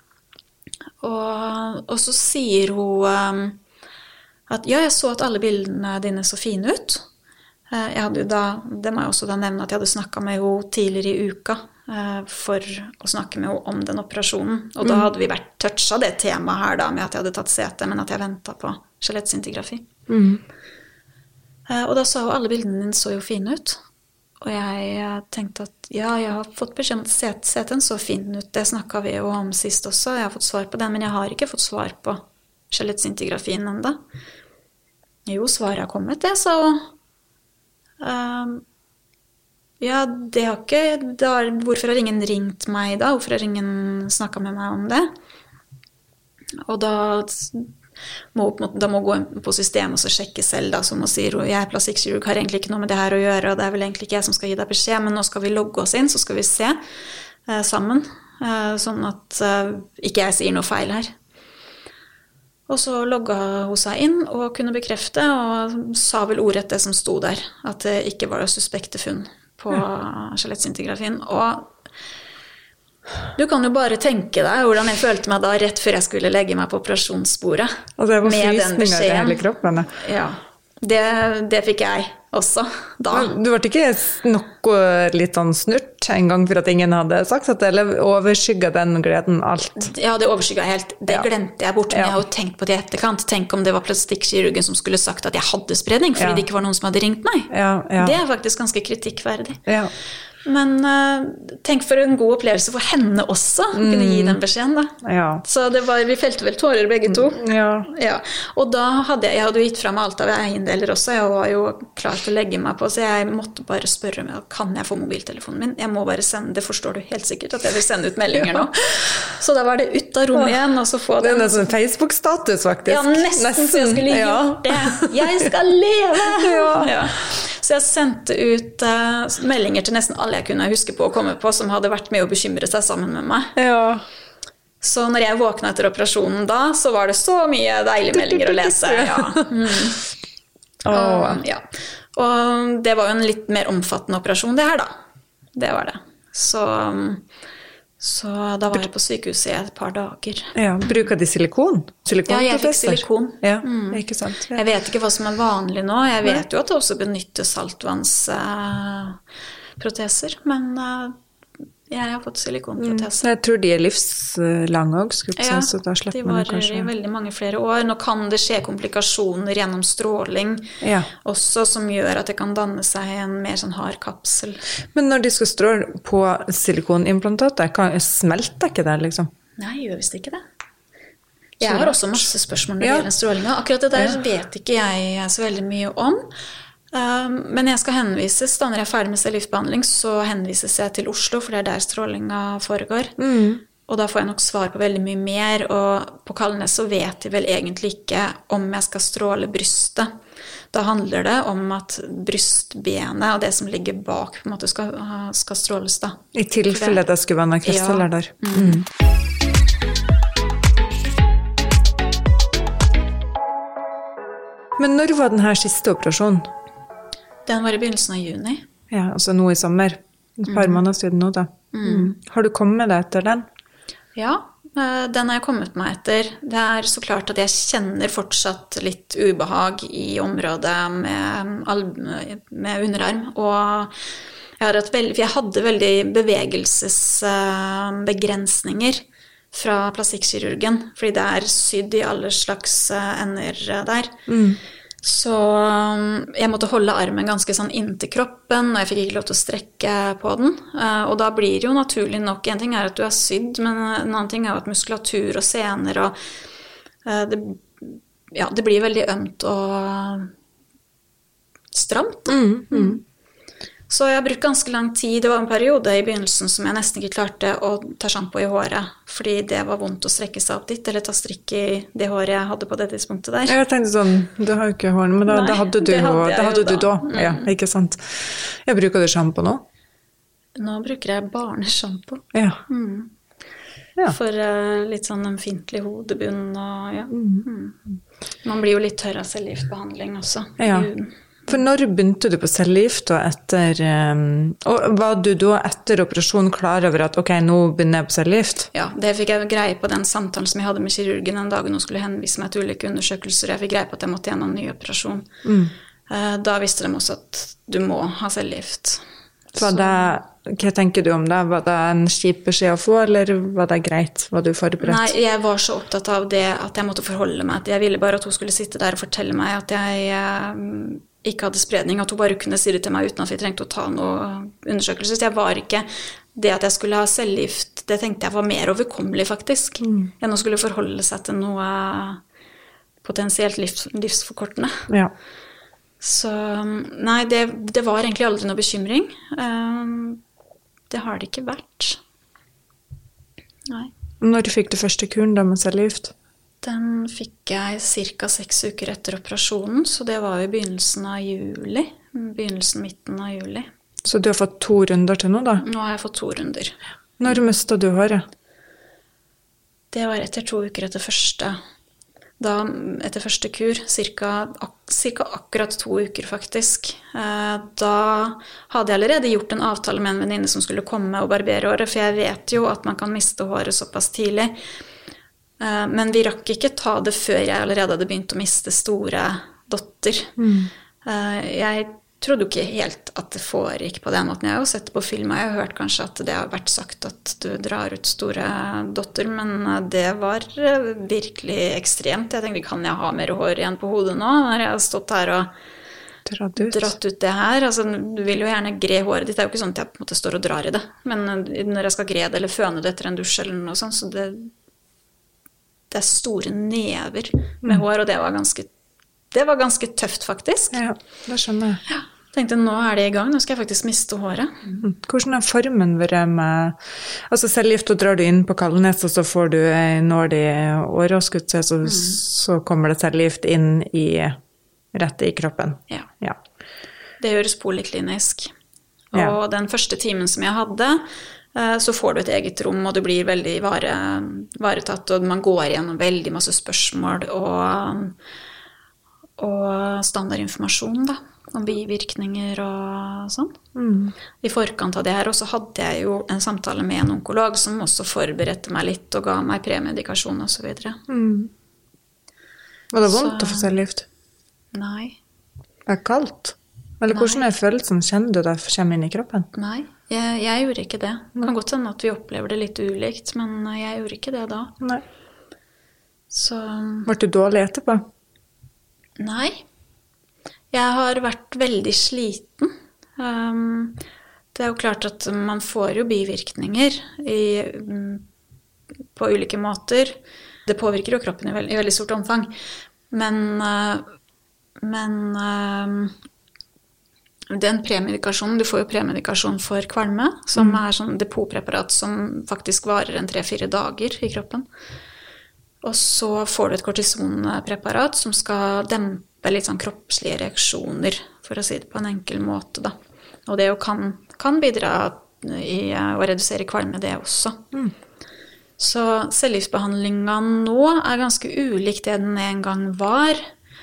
Og, og så sier hun at ja, jeg så at alle bildene dine så fine ut. Jeg hadde da, det må jeg også da nevne at jeg hadde snakket med henne tidligere i uka for å snakke med henne om den operasjonen. Og da hadde vi vært touchet det temaet her da, med at jeg hadde tatt sete, men at jeg ventet på skjelettsyntigrafi. Mm. Og da sa hun, alle bildene dine så jo fine ut. Og jeg tenkte at ja, jeg har fått beskjed om at seten så fin ut. Det snakket vi jo om sist også. Jeg har fått svar på den, men jeg har ikke fått svar på skjelettsyntigrafien enda. Jo, svaret har kommet, det, sa hun. Um, ja, det har ikke... Det har, hvorfor har ingen ringt meg da? Hvorfor har ingen snakket med meg om det? Og da... Må, da må gå på systemet og så sjekke selv da, som hun sier, jeg er plastikkirurg, har egentlig ikke noe med det her å gjøre, og det er vel egentlig ikke jeg som skal gi deg beskjed, men nå skal vi logge oss inn, så skal vi se eh, sammen, eh, sånn at eh, ikke jeg sier noe feil her. Og så logget hun seg inn og kunne bekrefte, og sa vel ordrett det som sto der, at det ikke var suspekte funn på skjelettsyntigrafien, og du kan jo bare tenke deg hvordan jeg følte meg da rett før jeg skulle legge meg på operasjonsbordet. Og det var frysninger i hele kroppen. Ja, det, det fikk jeg også da. Men du ble ikke noe litt sånn snurt en gang for at ingen hadde sagt at det, eller overskygget den gleden alt? Ja, det overskygget helt. Det ja. Glemte jeg bort, men ja. Jeg har jo tenkt på det i etterkant. Tenk om det var plastikkirurgen som skulle sagt at jeg hadde spredning, fordi ja. Det ikke var noen som hadde ringt meg. Ja, ja. Det er faktisk ganske kritikkverdig. Ja. Men uh, tenk for en god opplevelse for henne også å mm. kunne gi den beskjeden da. Ja. Så det var, vi felte vel tårer begge to. Ja. Ja. Og da hadde jeg, jeg hadde jo gitt frem alt av eiendeler også, jeg var jo klar til å legge meg på, så jeg måtte bare spørre meg, kan jeg få mobiltelefonen min? Jeg må bare sende, det forstår du helt sikkert at jeg vil sende ut meldinger ja. Nå. Så da var det ut av rommet igjen, og så få den. Det er nesten Facebook-status faktisk. Ja, nesten, nesten. Så jeg skulle ja. Gjort det. Jeg skal leve! Ja. Ja. Så jeg sendte ut uh, meldinger til nesten alle jeg kunne huske på å komme på, som hadde vært med å bekymre seg sammen med meg. Ja. Så når jeg våknet etter operasjonen da, så var det så mye deilige meldinger å lese. Ja. Mm. Oh. Og, ja. Og det var jo en litt mer omfattende operasjon det her da. Det var det. Så... Så da var jeg på sykehuset i et par dager. Ja, bruker de silikon? Ja, jeg fikk silikon. Ja, mm. ikke sant. Ja. Jeg vet ikke hva som er vanlig nå. Jeg vet jo at det også benytter saltvannsproteser, uh, men uh, jeg har fått silikonproteser. Mm. Jeg tror de er livslange også, ja, så da slipper de man varer kanskje... i veldig mange flere år. Nå kan det skje komplikasjoner gjennom stråling ja. Også, som gjør at det kan danne seg en mer sånn hard kapsel. Men når de skal stråle på silikonimplantater, kan, smelter ikke det liksom? Nei, jeg gjør visst ikke det. Jeg har også masse spørsmål når det gjelder stråling. Akkurat det der ja. Vet ikke jeg så veldig mye om. Men jeg skal henvises, da når jeg er ferdig med cellegiftbehandling, så henvises jeg til Oslo, for det er der strålingen foregår. Mm. Og da får jeg nok svar på veldig mye mer, og på Kalnes så vet jeg vel egentlig ikke om jeg skal stråle brystet. Da handler det om at brystbenet og det som ligger bak på en måte skal, skal stråles da. I tilfelle det, det skulle være noen krefteller der. Ja. Mm. Men når var den her siste operasjonen? Den var i begynnelsen av juni. Ja, altså nå i sommer. Et par mm. måneder siden nå da. Mm. Mm. Har du kommet deg etter den? Ja, den har jeg kommet meg etter. Det er så klart at jeg kjenner fortsatt litt ubehag i området med, med underarm. Og jeg, har hatt veld, jeg hadde veldig bevegelsesbegrensninger fra plastikkirurgen, fordi det er sydd i alle slags ender der. Mm. Så jeg måtte holde armen ganske sånn inntil kroppen, og jeg fikk ikke lov til å strekke på den. Og da blir det jo naturlig nok, en ting er at du er sydd, men en annen ting er at muskulatur og sener, og det, ja, det blir veldig ømt og stramt. Mm, mm. Så jeg har brukt ganske lang tid. Det var en periode i begynnelsen som jeg nesten ikke klarte å ta shampoo i håret, fordi det var vondt å strekke seg opp dit, eller ta strikk i det håret jeg hadde på det tidspunktet der. Jeg tenkte sånn, du har jo ikke hår, men da, Nei, da hadde du det hadde, det hadde du da. Mm. Ja, ikke sant. Jeg bruker du shampoo nå? Nå bruker jeg barneshampoo. Ja. Mm. Ja. For uh, litt sånn ømfintlig hodebunn og ja. Mm. Man blir jo litt tørr av cellegiftbehandling også. Ja. For når begynte du på cellegift og etter, um, og var du da etter operasjonen klar over at ok, nå begynner jeg på cellegift? Ja, det fikk jeg greie på den samtalen som jeg hadde med kirurgen den dagen hun skulle henvise meg til ulike undersøkelser. Jeg fikk greie på at jeg måtte gjennom en ny operasjon. Mm. Uh, da visste de også at du må ha cellegift. Så det, hva tenker du om det? Var det en kjip beskjed å få, eller var det greit? Var du forberedt? Nei, jeg var så opptatt av det at jeg måtte forholde meg. Jeg ville bare at hun skulle sitte der og fortelle meg at jeg eh, ikke hadde spredning, at hun bare kunne si det til meg uten at vi trengte å ta noe undersøkelse. Så jeg var ikke, det at jeg skulle ha cellegift, det tenkte jeg var mer overkommelig faktisk, mm. enn å skulle forholde seg til noe potensielt livs, livsforkortende. Ja. Så nei, det, det var egentlig aldri noe bekymring. Um, det har det ikke vært. Nei. Når fikk du første kuren da med cellegift? Den fikk jeg cirka seks uker etter operasjonen, så det var i begynnelsen av juli. Begynnelsen, midten av juli. Så du har fått to runder til nå da? Nå har jeg fått to runder. Når mistet du håret? Det var etter to uker etter første. Da, etter første kur, cirka, cirka akkurat to uker faktisk, da hadde jeg allerede gjort en avtale med en venninne som skulle komme og barbere håret, for jeg vet jo at man kan miste håret såpass tidlig. Men vi rakk ikke ta det før jeg allerede hadde begynt å miste store dotter. Mm. Jeg trodde jo ikke helt at det foregikk på den måten. Jeg har jo sett på film, og jeg har hørt kanskje at det har vært sagt at du drar ut store dotter, men det var virkelig ekstremt. Jeg tenkte, kan jeg ha mer hår igjen på hodet nå, når jeg har stått her og dratt ut, dratt ut det her? Altså, du vil jo gjerne gre håret ditt. Det er jo ikke sånn at jeg på en måte står og drar i det, men når jeg skal gre det eller føne det etter en dusj eller noe sånt, så det, det er store never med hår, og det var ganske Det var ganske tøft, faktisk. Ja, det skjønner jeg. Ja, tenkte, nå er det i gang, nå skal jeg faktisk miste håret. Hvordan har formen vært med, altså cellegift, og drar du inn på Kalnes, og så får du en nål i året, og skutt seg, så, mm. så kommer det cellegift inn i, rett i kroppen. Ja. Ja. Det gjøres poliklinisk. Og ja. Den første timen som jeg hadde, så får du et eget rom, og du blir veldig vare, varetatt, og man går gjennom veldig masse spørsmål, og og standardinformasjon da, om bivirkninger og sånn. Mm. I forkant av det her også hadde jeg jo en samtale med en onkolog som også forberedte meg litt og ga meg premedikasjon og så videre. Mm. Var det vondt så... å få cellegift? Nei. Det er kaldt? Eller hvordan er følelsen? Kjenner du det kommer inn i kroppen? Nei, jeg, jeg gjorde ikke det. Det kan godt hende at vi opplever det litt ulikt, men jeg gjorde ikke det da. Nei. Så... Var du dårlig etterpå? Nei, jeg har vært veldig sliten. Um, det er jo klart at man får jo bivirkninger i, um, på ulike måter. Det påvirker jo kroppen i, veld, i veldig stort omfang. Men, uh, men uh, den premedikasjonen, du får jo premedikasjon for kvalme, som mm. er sånn depotpreparat som faktisk varer en tre-fire dager i kroppen. Og så får du et kortisonpreparat som skal dempe litt sånn kroppslige reaksjoner, for å si det på en enkel måte da. Og det jo kan, kan bidra i å redusere kvalme det også. Mm. Så cellegiftbehandlingen nå er ganske ulik det den en gang var.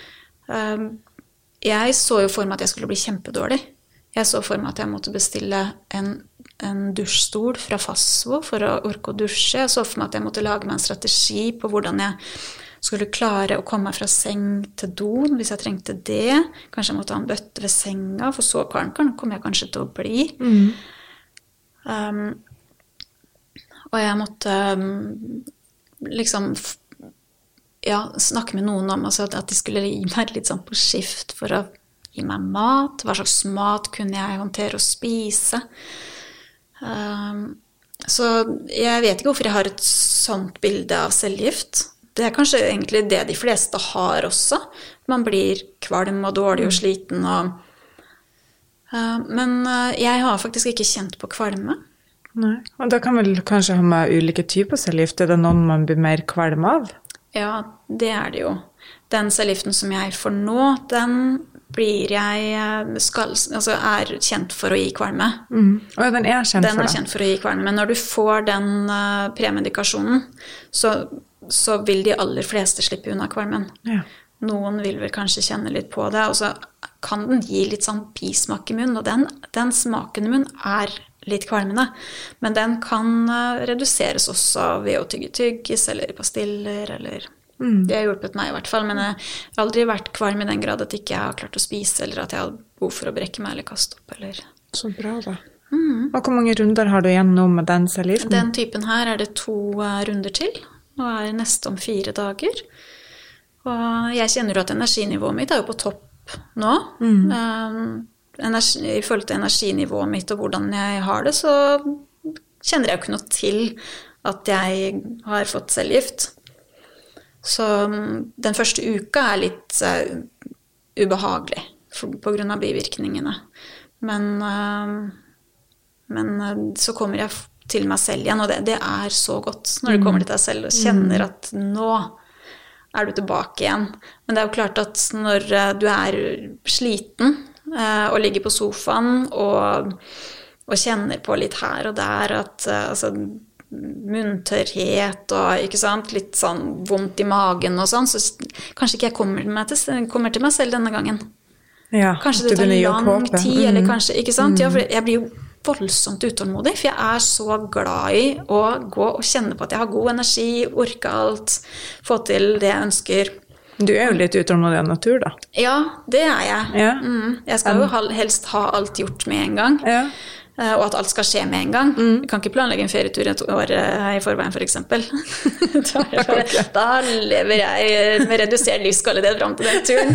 Jeg så jo for meg at jeg skulle bli kjempedårlig. Jeg så for meg at jeg måtte bestille en en dusjstol fra Fasvo for å orke å dusje. Jeg så for meg at jeg måtte lage meg en strategi på hvordan jeg skulle klare å komme fra seng til doen, hvis jeg trengte det. Kanskje jeg måtte ha en bøtte ved senga, for så kvalm kom jeg kanskje til å bli. Mm. Um, og jeg måtte um, liksom ja, snakke med noen om altså, at de skulle gi meg litt sånn på skift for å gi meg mat. Hva slags mat kunne jeg håndtere og spise? Um, så jeg vet ikke hvorfor jeg har et sånt bilde av cellegift. Det er kanskje egentlig det de fleste har også. Man blir kvalm og dårlig og sliten og Men jeg har faktisk ikke kjent på kvalme. Nei, og da kan vel kanskje ha med ulike typer cellegift. Er det noen man blir mer kvalm av? Ja, det er det jo. Den cellegiften som jeg får nå, den blir jeg skal, altså er kjent for å gi kvalme. Mm. Og den er kjent den for det? Den er kjent for å gi kvalme. Men når du får den uh, premedikasjonen, så, så vil de aller fleste slippe unna kvalmen. Ja. Noen vil vel kanskje kjenne litt på det, og så kan den gi litt sånn bismak i munnen, og den, den smaken i munnen er litt kvalmende. Men den kan uh, reduseres også ved å tygge tyggis, eller pastiller, eller... Mm. Det har hjulpet meg i hvert fall, men jeg har aldri vært kvalm i den grad at jeg ikke har klart å spise, eller at jeg har behov for å brekke meg eller kaste opp. Eller... Så bra da. Mm. Og hvor mange runder har du igjen nå med den cellegiften? Den typen her er det to uh, runder til, og er neste om fire dager. Og jeg kjenner jo at energinivået mitt er jo på topp nå. Mm. Um, energi, I forhold til energinivået mitt og hvordan jeg har det, så kjenner jeg jo ikke noe til at jeg har fått cellegift. Så den første uka er litt uh, ubehagelig for, på grunn av bivirkningene. Men, uh, men uh, så kommer jeg til meg selv igjen, og det, det er så godt når du kommer til deg selv og kjenner at nå er du tilbake igjen. Men det er jo klart at når uh, du er sliten uh, og ligger på sofaen og, og kjenner på litt her og der at uh, altså, munntørrhet og ikke sant, litt sånn vondt i magen og sånn, så kanskje ikke jeg kommer, meg til, kommer til meg selv denne gangen. Ja, kanskje det tar lang tid, mm. eller kanskje, ikke sant? Ja, for jeg blir jo voldsomt utålmodig, for jeg er så glad i å gå og kjenne på at jeg har god energi, orke alt, få til det jeg ønsker. Du er jo litt utålmodig av natur da. Ja, det er jeg. Ja. Mm. Jeg skal jo helst ha alt gjort med en gang. Ja. Og at alt skal skje med en gang. Mm. Vi kan ikke planlegge en ferietur et år i forveien, for eksempel. da, okay. da lever jeg med redusert livskvalitet frem til den turen.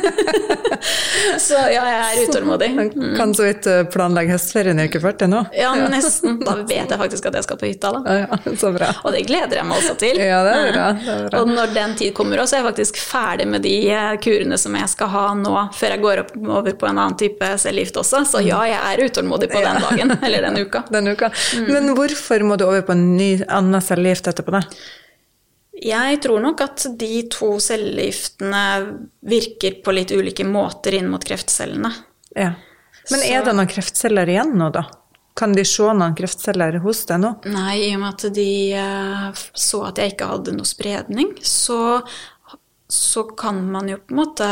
Så ja, jeg er utålmodig. Mm. Kan så vidt planlegge høstferien i uke førti nå? Ja, nesten. Da vet jeg faktisk at jeg skal på hytta da. Ja, ja, så bra. Og det gleder jeg meg også til. Ja, det er bra. Det er bra. Og når den tid kommer også, er jeg faktisk ferdig med de kurene som jeg skal ha nå, før jeg går opp over på en annen type cellegift også. Så ja, jeg er utålmodig på den dagen, eller den uka. Den uka. Mm. Men hvorfor må du over på en ny annen cellegift etterpå det? Jeg tror nok at de to cellegiftene virker på litt ulike måter inn mot kreftcellene. Ja. Men så... er det noen kreftceller igjen nå da? Kan de se noen kreftceller hos deg nå? Nei, i og med at de uh, så at jeg ikke hadde noe spredning, så, så kan man jo på en måte...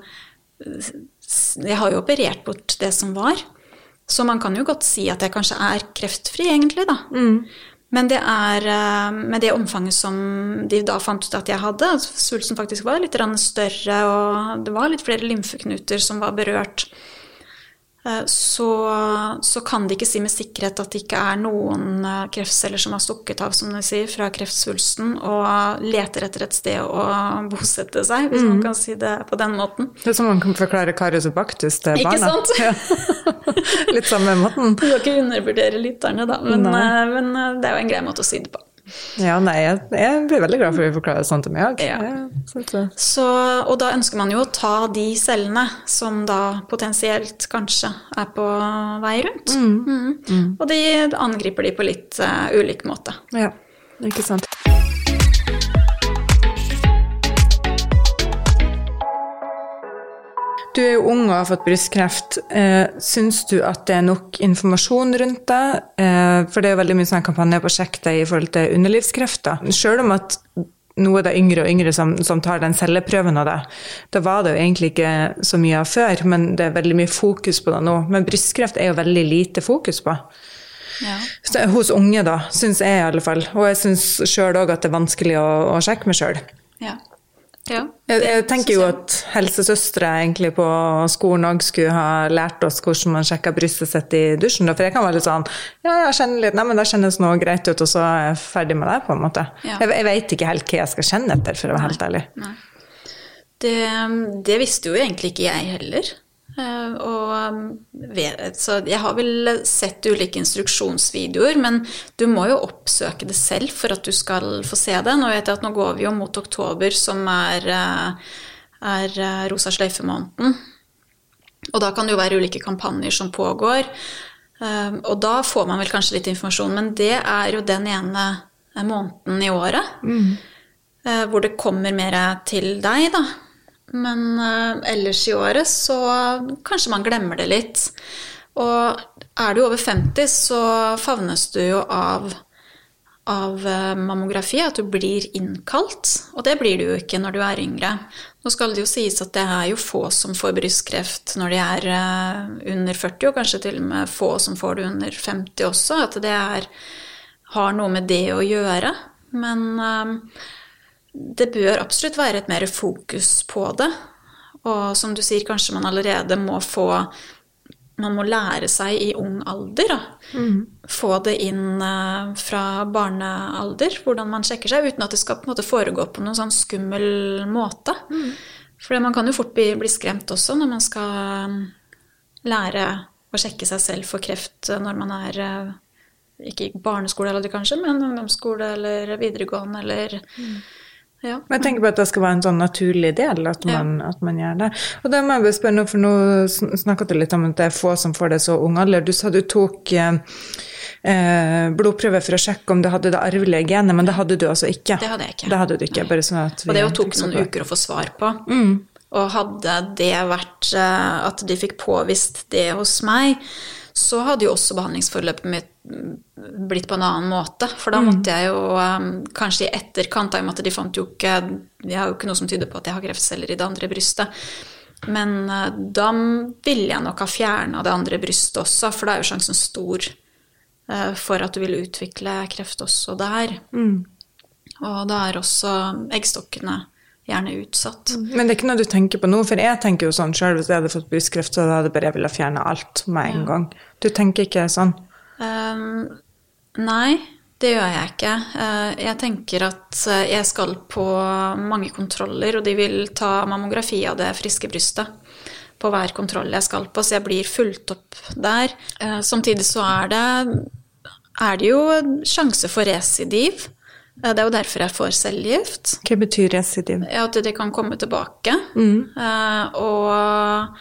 Jeg har jo operert bort det som var. Så man kan jo godt si at jeg kanskje er kreftfri egentlig da. Mm. Men det er med det omfanget som de da fant ut at jeg hadde, altså svulsten faktisk var litt større, og det var litt flere lymfeknuter som var berørt, så, så kan de ikke si med sikkerhet at det ikke er noen kreftceller som har stukket av, som de sier, fra kreftsvulsten, og leter etter et sted å bosette seg, hvis mm. man kan si det på den måten. Det er som man kan forklare Karius og Baktus til barna. Ikke sant? Ja. Litt samme måten. Du skal ikke undervurdere lytterne da, men, men det er jo en grei måte å si det på. Ja, nei, jeg, jeg blir veldig glad for å forklare det sånn til meg. Ja. Ja, så, og da ønsker man jo å ta de cellene som da potensielt kanskje er på vei rundt. Mm. Mm. Mm. Og de angriper de på litt uh, ulik måte. Ja, ikke sant. Du er jo ung og har fått brystkreft. Eh, syns du at det er nok informasjon rundt deg? Eh, for det er jo veldig mye sånn kampanje på å sjekke deg i forhold til underlivskrefter. Selv om at nå er det yngre og yngre som, som tar den celleprøven av det. Da var det jo egentlig ikke så mye av før, men det er veldig mye fokus på det nå. Men brystkreft er jo veldig lite fokus på. Ja. Hos unge da, syns jeg i alle fall. Og jeg syns selv også at det er vanskelig å, å sjekke meg selv. Ja. Ja, jeg, jeg tenker jo at helsesøstre egentlig på skolen også skulle ha lært oss hvordan man sjekker brystet sitt i dusjen. For jeg kan være litt sånn, ja, jeg kjenner litt, nei, men det kjennes noe greit ut, og så er jeg ferdig med det på en måte. Ja. Jeg, jeg vet ikke helt hva jeg skal kjenne etter, for å være helt ærlig. Nei. Det, det visste jo egentlig ikke jeg heller. Og så jeg har vel sett ulike instruksjonsvideoer, men du må jo oppsøke det selv for at du skal få se det. Nå vet jeg at nå går vi jo mot oktober, som er, er rosa sløyfe-måneden. Og da kan det jo være ulike kampanjer som pågår, og da får man vel kanskje litt informasjon, men det er jo den ene måneden i året, mm. hvor det kommer mer til deg da. Men ellers i året så kanskje man glemmer det litt. Og er du over femti, så favnes du jo av av mammografi, at du blir innkalt, og det blir du jo ikke når du er yngre. Nå skal det jo sies at det er jo få som får brystkreft når de er under førti, og kanskje til og med få som får det under femti også, at det er, har noe med det å gjøre. Men um, det bør absolutt være et mer fokus på det, og som du sier, kanskje man allerede må få man må lære seg i ung alder, da. Mm. Få det inn uh, fra barnealder, hvordan man sjekker seg, uten at det skal på en måte foregå på noen sånn skummel måte. Mm. For man kan jo fort bli, bli skremt også når man skal lære å sjekke seg selv for kreft når man er, uh, ikke i barneskole eller kanskje, men ungdomsskole eller videregående eller... Mm. Ja. Men jeg tenker på at det skal være en sånn naturlig del at man, ja. At man gjør det. Og da må jeg bare spørre nå, for nå snakket du litt om at det er få som får det så ung alder. Du sa du tok eh, blodprøve for å sjekke om du hadde det arvelige genet, men det hadde du altså ikke. Det hadde jeg ikke. Det hadde du ikke, bare sånn at vi... Og det tok noen uker å få svar på. Mm. Og hadde det vært at de fikk påvist det hos meg, så hadde jo også behandlingsforløpet mitt blitt på en annen måte, for da måtte jeg jo um, kanskje i etterkant, da, i og med at de fant jo ikke, jeg har jo ikke noe som tyder på at jeg har kreftceller i det andre brystet, men uh, da ville jeg nok ha fjernet det andre brystet også, for da er jo sjansen stor uh, for at du vil utvikle kreft også der. Mm. Og da er også eggstokkene gjerne utsatt. Men det er ikke noe du tenker på nå, for jeg tenker jo sånn selv, hvis jeg hadde fått brystkreft, så hadde jeg bare ville fjerne alt med en ja. Gang. Du tenker ikke sånn? Um, nei, det gjør jeg ikke. Uh, jeg tenker at jeg skal på mange kontroller, og de vil ta mammografi av det friske brystet på hver kontroll jeg skal på, så jeg blir fulgt opp der. Uh, samtidig så er det, er det jo sjanse for residiv. Det er jo derfor jeg får cellegift. Hva betyr residiv? Ja, at det kan komme tilbake. Mm. Uh, og,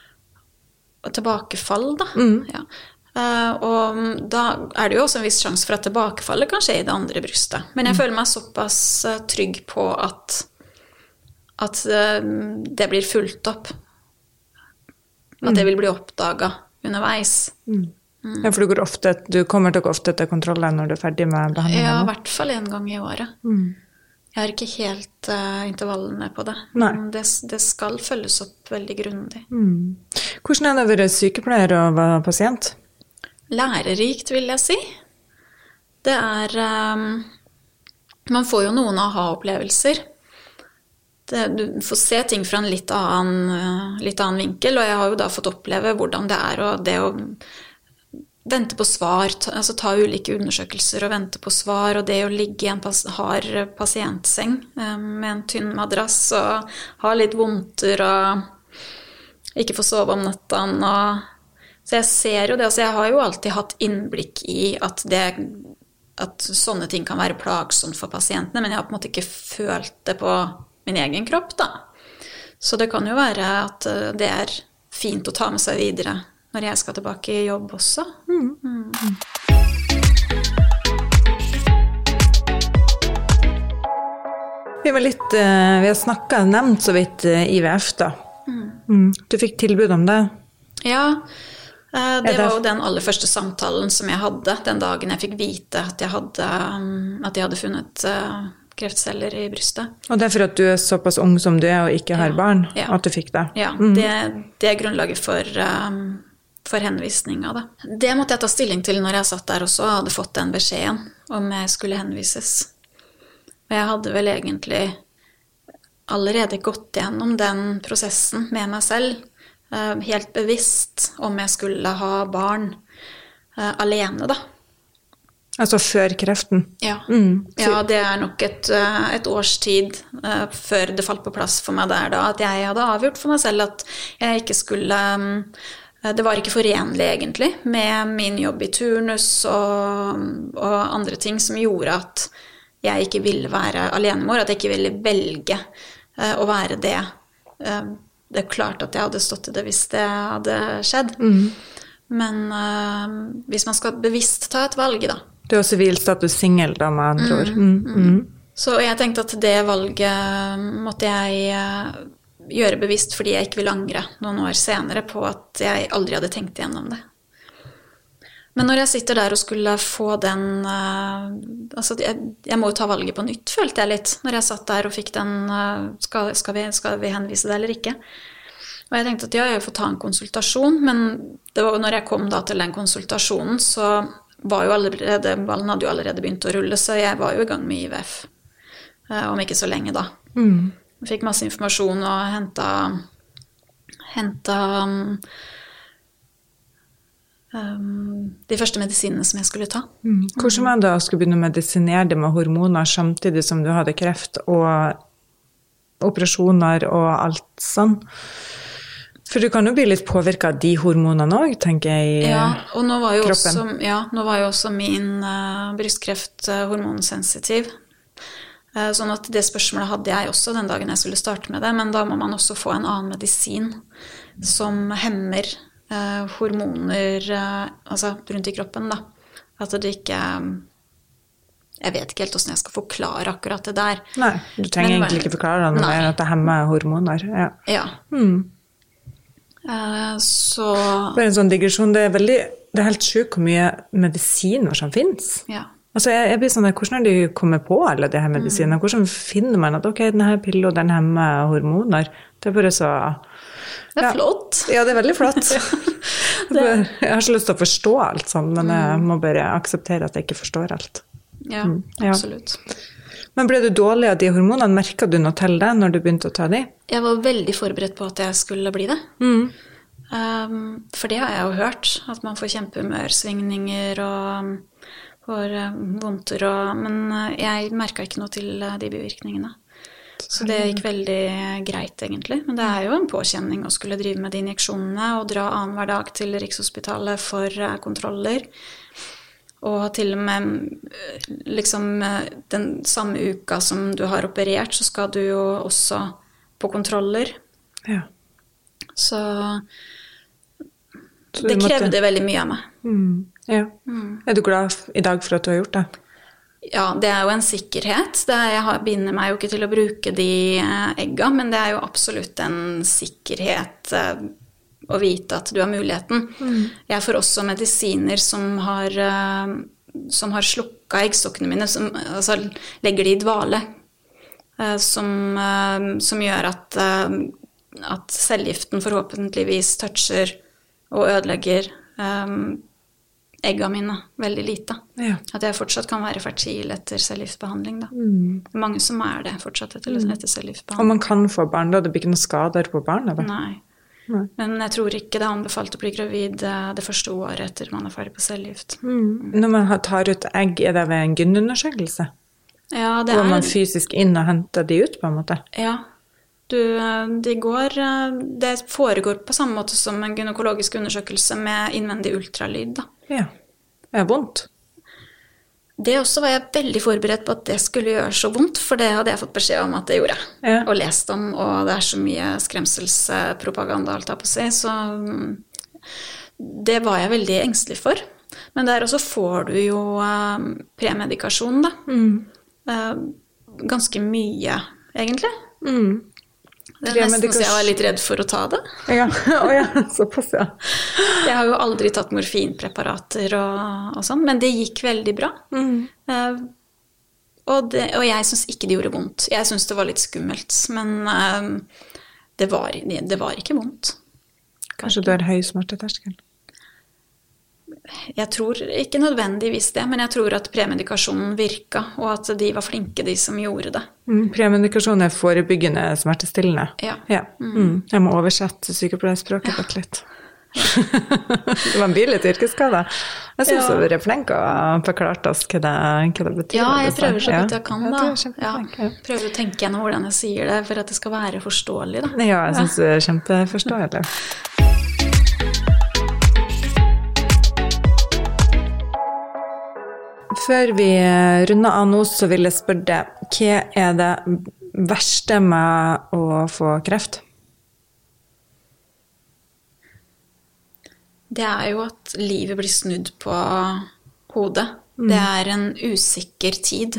og tilbakefall, da. Mm. Ja. Uh, og da er det jo også en viss sjanse for at tilbakefallet kan skje i det andre brystet. Men jeg mm. føler meg såpass uh, trygg på at, at uh, det blir fulgt opp. At mm. det vil bli oppdaget underveis. Mm. Mm. Ja, for du, går ofte, du kommer til å gå ofte til kontrollen når du er ferdig med behandlingen? Ja, i hvert fall en gang i året. Mm. Jeg har ikke helt uh, intervallene på det. det. Det skal følges opp veldig grundig. Mm. Hvordan er det å være sykepleier og være pasient? Lærerikt, vil jeg si. Det er... Um, man får jo noen aha-opplevelser. Det, du får se ting fra en litt annen, uh, litt annen vinkel, og jeg har jo da fått oppleve hvordan det er, og det å... vente på svar, ta, altså ta ulike undersøkelser og vente på svar, og det å ligge i en pas, hard pasientseng eh, med en tynn madrass og ha litt vondter og ikke få sove om natten. Og, så jeg ser jo det, altså jeg har jo alltid hatt innblikk i at, det, at sånne ting kan være plagsomt for pasientene, men jeg har på en måte ikke følt det på min egen kropp da. Så det kan jo være at det er fint å ta med seg videre når jeg skal tilbake i jobb også. Mm. Mm. Vi var litt, vi har snakket, nevnt så vidt I V F da. Mm. Mm. Du fikk tilbud om det? Ja, det var jo den aller første samtalen som jeg hadde, den dagen jeg fikk vite at jeg hadde, at jeg hadde funnet kreftceller I brystet. Og det er for at du er såpass ung som du er og ikke har ja. Barn, ja. At du fikk det? Ja, mm. det, det er grunnlaget for... Um, for henvisning av det. Det måtte jeg ta stilling til når jeg satt der også og hadde fått den beskjeden om jeg skulle henvises. Og jeg hadde vel egentlig allerede gått gjennom den prosessen med meg selv, helt bevisst om jeg skulle ha barn alene da. Altså før kreften? Ja, mm. ja det er nok et, et års tid før det falt på plass for meg der da, at jeg hadde avgjort for meg selv at jeg ikke skulle... Det var ikke forenlig egentlig med min jobb I turnus og, og andre ting som gjorde at jeg ikke ville være alenemor, at jeg ikke ville velge uh, å være det uh, det er klart at jeg hadde stått i det hvis det hadde skjedd. Mm. Men uh, hvis man skal bevisst ta et valg, da. Du har sivilstatus singel, da, med andre ord. Mm, mm. Mm. Så jeg tenkte at det valget måtte jeg uh, gjøre bevisst fordi jeg ikke ville angre noen år senere på at jeg aldri hadde tenkt igjennom det. Men når jeg sitter der og skulle få den uh, altså jeg, jeg må jo ta valget på nytt, følte jeg litt, når jeg satt der og fikk den uh, skal, skal, vi, skal vi henvise det eller ikke? Og jeg tenkte at ja, jeg får ta en konsultasjon, men det var når jeg kom da til den konsultasjonen, så var jo allerede, ballen hadde jo allerede begynt å rulle, så jeg var jo i gang med I V F, uh, om ikke så lenge da. Mm. Jeg fikk masse informasjon og hentet, hentet um, Um, de første medisinene som jeg skulle ta. Mm. Hvordan var det da å skulle begynne å medisinere det med hormoner samtidig som du hadde kreft og operasjoner og alt sånn? For du kan jo bli litt påvirket av de hormonene også, tenker jeg, i ja, og nå var jo kroppen. Også, ja, nå var jo også min uh, brystkreft uh, hormonsensitiv. Uh, sånn at det spørsmålet hadde jeg også den dagen jeg skulle starte med det, men da må man også få en annen medisin som hemmer Uh, hormoner uh, altså rundt i kroppen da. At det ikke um, jeg vet ikke helt hvordan jeg skal forklare akkurat det der. Nei, du trenger Men, egentlig ikke forklare det mer at det hemmer hormoner. Ja. Ja. Mm. Uh, så Bare en sånn digresjon, det er veldig det er helt sjukt hvor mye medisiner som finnes. Ja. Altså jeg, jeg blir sånn, hvordan har de kommet på alle de her medisinene? Mm. Hvordan finner man at ok, denne pillen den hemmer hormoner? Det er bare så Det er ja. flott. Ja, det er veldig flott. det... Jeg har ikke lyst til å forstå alt sånn, men jeg må bare akseptere at jeg ikke forstår alt. Ja, mm. ja. absolutt. Men ble du dårlig av de hormonene? Merket du noe til det når du begynte å ta de? Jeg var veldig forberedt på at jeg skulle bli det. Mm. Um, for det har jeg jo hørt, at man får kjempehumørsvingninger og får vondter, og, men jeg merket ikke noe til de bivirkningene. Så det gikk veldig greit egentlig, men det er jo en påkjenning å skulle drive med de injeksjonene og dra annen hver dag til Rikshospitalet for kontroller. Og til og med liksom den samme uka som du har operert, så skal du jo også på kontroller. Ja. Så, så det krevde måtte... veldig mye av meg. Mm. Ja. Mm. Er du glad i dag for at du har gjort det? Ja, det er jo en sikkerhet. Det er, jeg har, binder meg jo ikke til å bruke de egga, men det er jo absolutt en sikkerhet eh, å vite at du har muligheten. Mm. Jeg får også medisiner som har, eh, som har slukket eggstokkene mine, som altså, legger de i dvale, eh, som, eh, som gjør at, eh, at cellegiften forhåpentligvis toucher og ødelegger eh, egga mine veldig lite. Ja. At jeg fortsatt kan være fertil etter cellegiftbehandling. Da. Mm. Det er mange som er det fortsatt etter, mm. etter cellegiftbehandling. Og man kan få barn da? Det blir ikke noen skader på barnet? Da? Nei. Nei. Men jeg tror ikke det er anbefalt å bli gravid det første året etter man er ferdig på cellegift. Mm. Mm. Når man tar ut egg, er det ved en gynundersøkelse? Ja, det Går er... man fysisk inn og henter de ut på en måte? Ja. Du, de går, det foregår på samme måte som en gynekologisk undersøkelse med innvendig ultralyd. Da. Ja, det er vondt. Det også var jeg veldig forberedt på at det skulle gjøre så vondt, for det hadde jeg fått beskjed om at det gjorde. Ja. Og lest om, og det er så mye skremselspropaganda alt jeg på å si, så det var jeg veldig engstelig for. Men der også får du jo uh, premedikasjon, da. Mm. Uh, ganske mye, egentlig. Mm. Det er nesten så jeg var litt redd for å ta det. Ja, oh, ja. Såpass, ja. Jeg har jo aldri tatt morfinpreparater og, og sånn, men det gikk veldig bra. Mm. Uh, og, det, og jeg synes ikke det gjorde vondt. Jeg synes det var litt skummelt, men uh, det, var, det var ikke vondt. Kanskje du har høy smerteterskel? Jeg tror ikke nødvendigvis det, men jeg tror at premedikasjonen virket, og at de var flinke, de som gjorde det. Mm, premedikasjon er forebyggende smertestillende. Ja. Ja. Mm. Jeg må oversette sykepleierspråket ja. litt. Man blir litt yrkesskada. Jeg synes ja. du er flink og forklart oss hva det, hva det betyr. Ja, jeg prøver så vidt jeg kan da. Ja, ja. Prøver å tenke gjennom hvordan jeg sier det, for at det skal være forståelig da. Ja, jeg synes det er kjempeforståelig. Før vi runder av nå, så vil jeg spørre deg, hva er det verste med å få kreft? det er jo at livet blir snudd på hodet. Mm. Det er en usikker tid,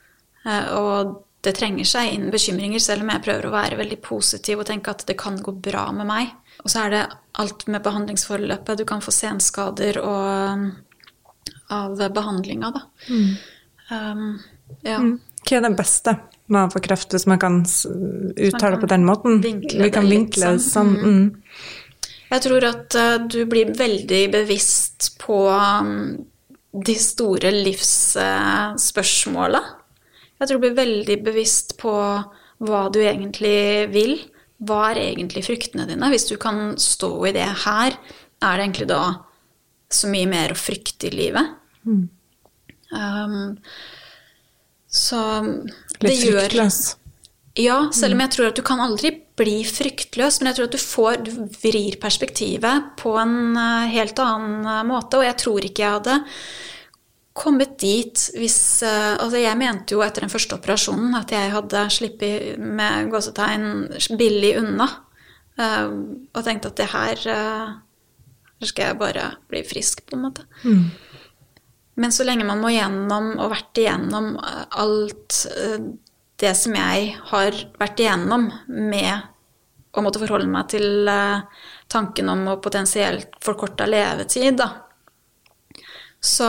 og det trenger seg inn bekymringer, selv om jeg prøver å være veldig positiv og tenke at det kan gå bra med meg. Og så er det alt med behandlingsforløpet. Du kan få senskader og, av behandlinga, da. Mm. Um, ja. Mm. Hva er det beste med å få kreft, hvis man kan uttale det på den måten? Vi kan vinkle det sånn. Mm. Jeg tror at uh, du blir veldig bevisst på um, de store livsspørsmåla. Uh, jeg tror du blir veldig bevisst på hva du egentlig vil. Hva er egentlig fryktene dine? Hvis du kan stå i det her, er det egentlig da så mye mer å frykte i livet. Mm. Um, så det Litt gjør... fryktløs. Ja, selv om jeg tror at du kan aldri bli fryktløs, men jeg tror at du får, du vrir perspektivet på en helt annen måte, og jeg tror ikke jeg hadde kommet dit hvis, altså jeg mente jo etter den første operasjonen at jeg hadde slippet med gåsetegn billig unna, og tenkte at det her, her skal jeg bare bli frisk på en måte. Mm. Men så lenge man må gjennom og vært igjennom alt det som jeg har vært igjennom med å måtte forholde meg til tanken om å potensielt forkorte levetid, da, så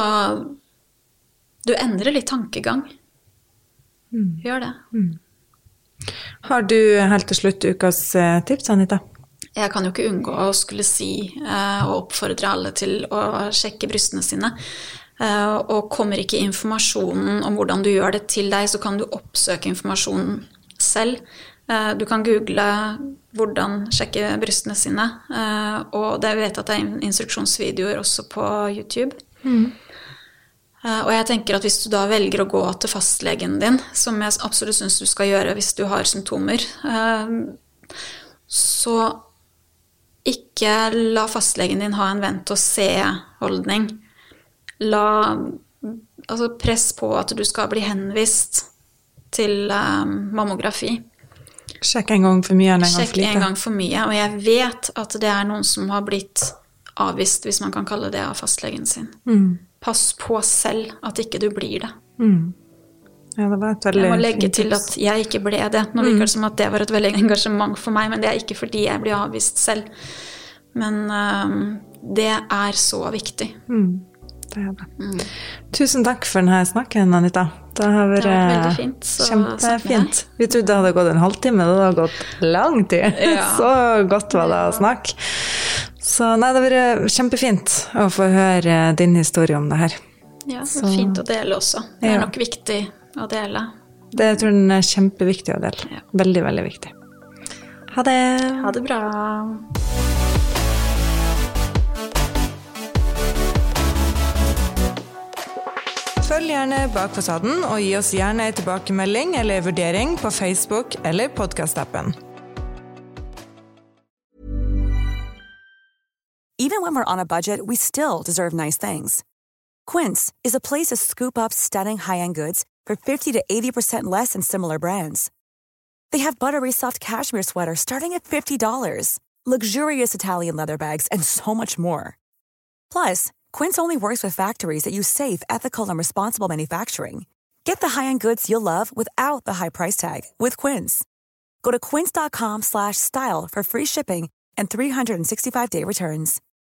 du endrer litt tankegang. Mm. Gjør det. Mm. Har du helt til slutt ukas tips, Anita? Jeg kan jo ikke unngå å skulle si uh, og oppfordre alle til å sjekke brystene sine. Uh, og kommer ikke informasjonen om hvordan du gjør det til deg, så kan du oppsøke informasjonen selv. Uh, du kan google hvordan sjekke brystene sine, uh, og det vet at det er instruksjonsvideoer også på YouTube. Mm. Og jeg tenker at hvis du da velger å gå til fastlegen din, som jeg absolutt synes du skal gjøre hvis du har symptomer, så ikke la fastlegen din ha en vent og se-holdning. La, altså press på at du skal bli henvist til um, mammografi. Sjekk en gang for mye enn en gang Sjekk for lite. en gang for mye, og jeg vet at det er noen som har blitt avvist, hvis man kan kalle det av fastlegen sin. Mm. Pass på selv at ikke du blir det. Mm. Ja, det var et veldig jeg må legge til at jeg ikke ble det. Nå virker det som at det var et veldig engasjement for meg, men det er ikke fordi jeg blir avvist selv. Men um, det er så viktig. Mm. Det er det. Mm. Tusen takk for denne snakken, Anita. Det har vært det var veldig fint. Kjempefint. Vi trodde det hadde gått en halvtime, det hadde gått lang tid. Ja. Så godt var det å snakke. Så nei, det har vært kjempefint å få høre din historie om det her. Ja, det var fint å dele også. Det er ja. nok viktig å dele. Det jeg tror den er kjempeviktig å dele. Ja. Veldig, veldig viktig. Ha det! Ha det bra! Følg gjerne Bak fasaden, og gi oss gjerne en tilbakemelding eller vurdering på Facebook eller podcast-appen. Even when we're on a budget, we still deserve nice things. Quince is a place to scoop up stunning high-end goods for fifty to eighty percent less than similar brands. They have buttery soft cashmere sweaters starting at fifty dollars, luxurious Italian leather bags, and so much more. Plus, Quince only works with factories that use safe, ethical, and responsible manufacturing. Get the high-end goods you'll love without the high price tag with Quince. Go to quince dot com slash style for free shipping and three sixty-five day returns.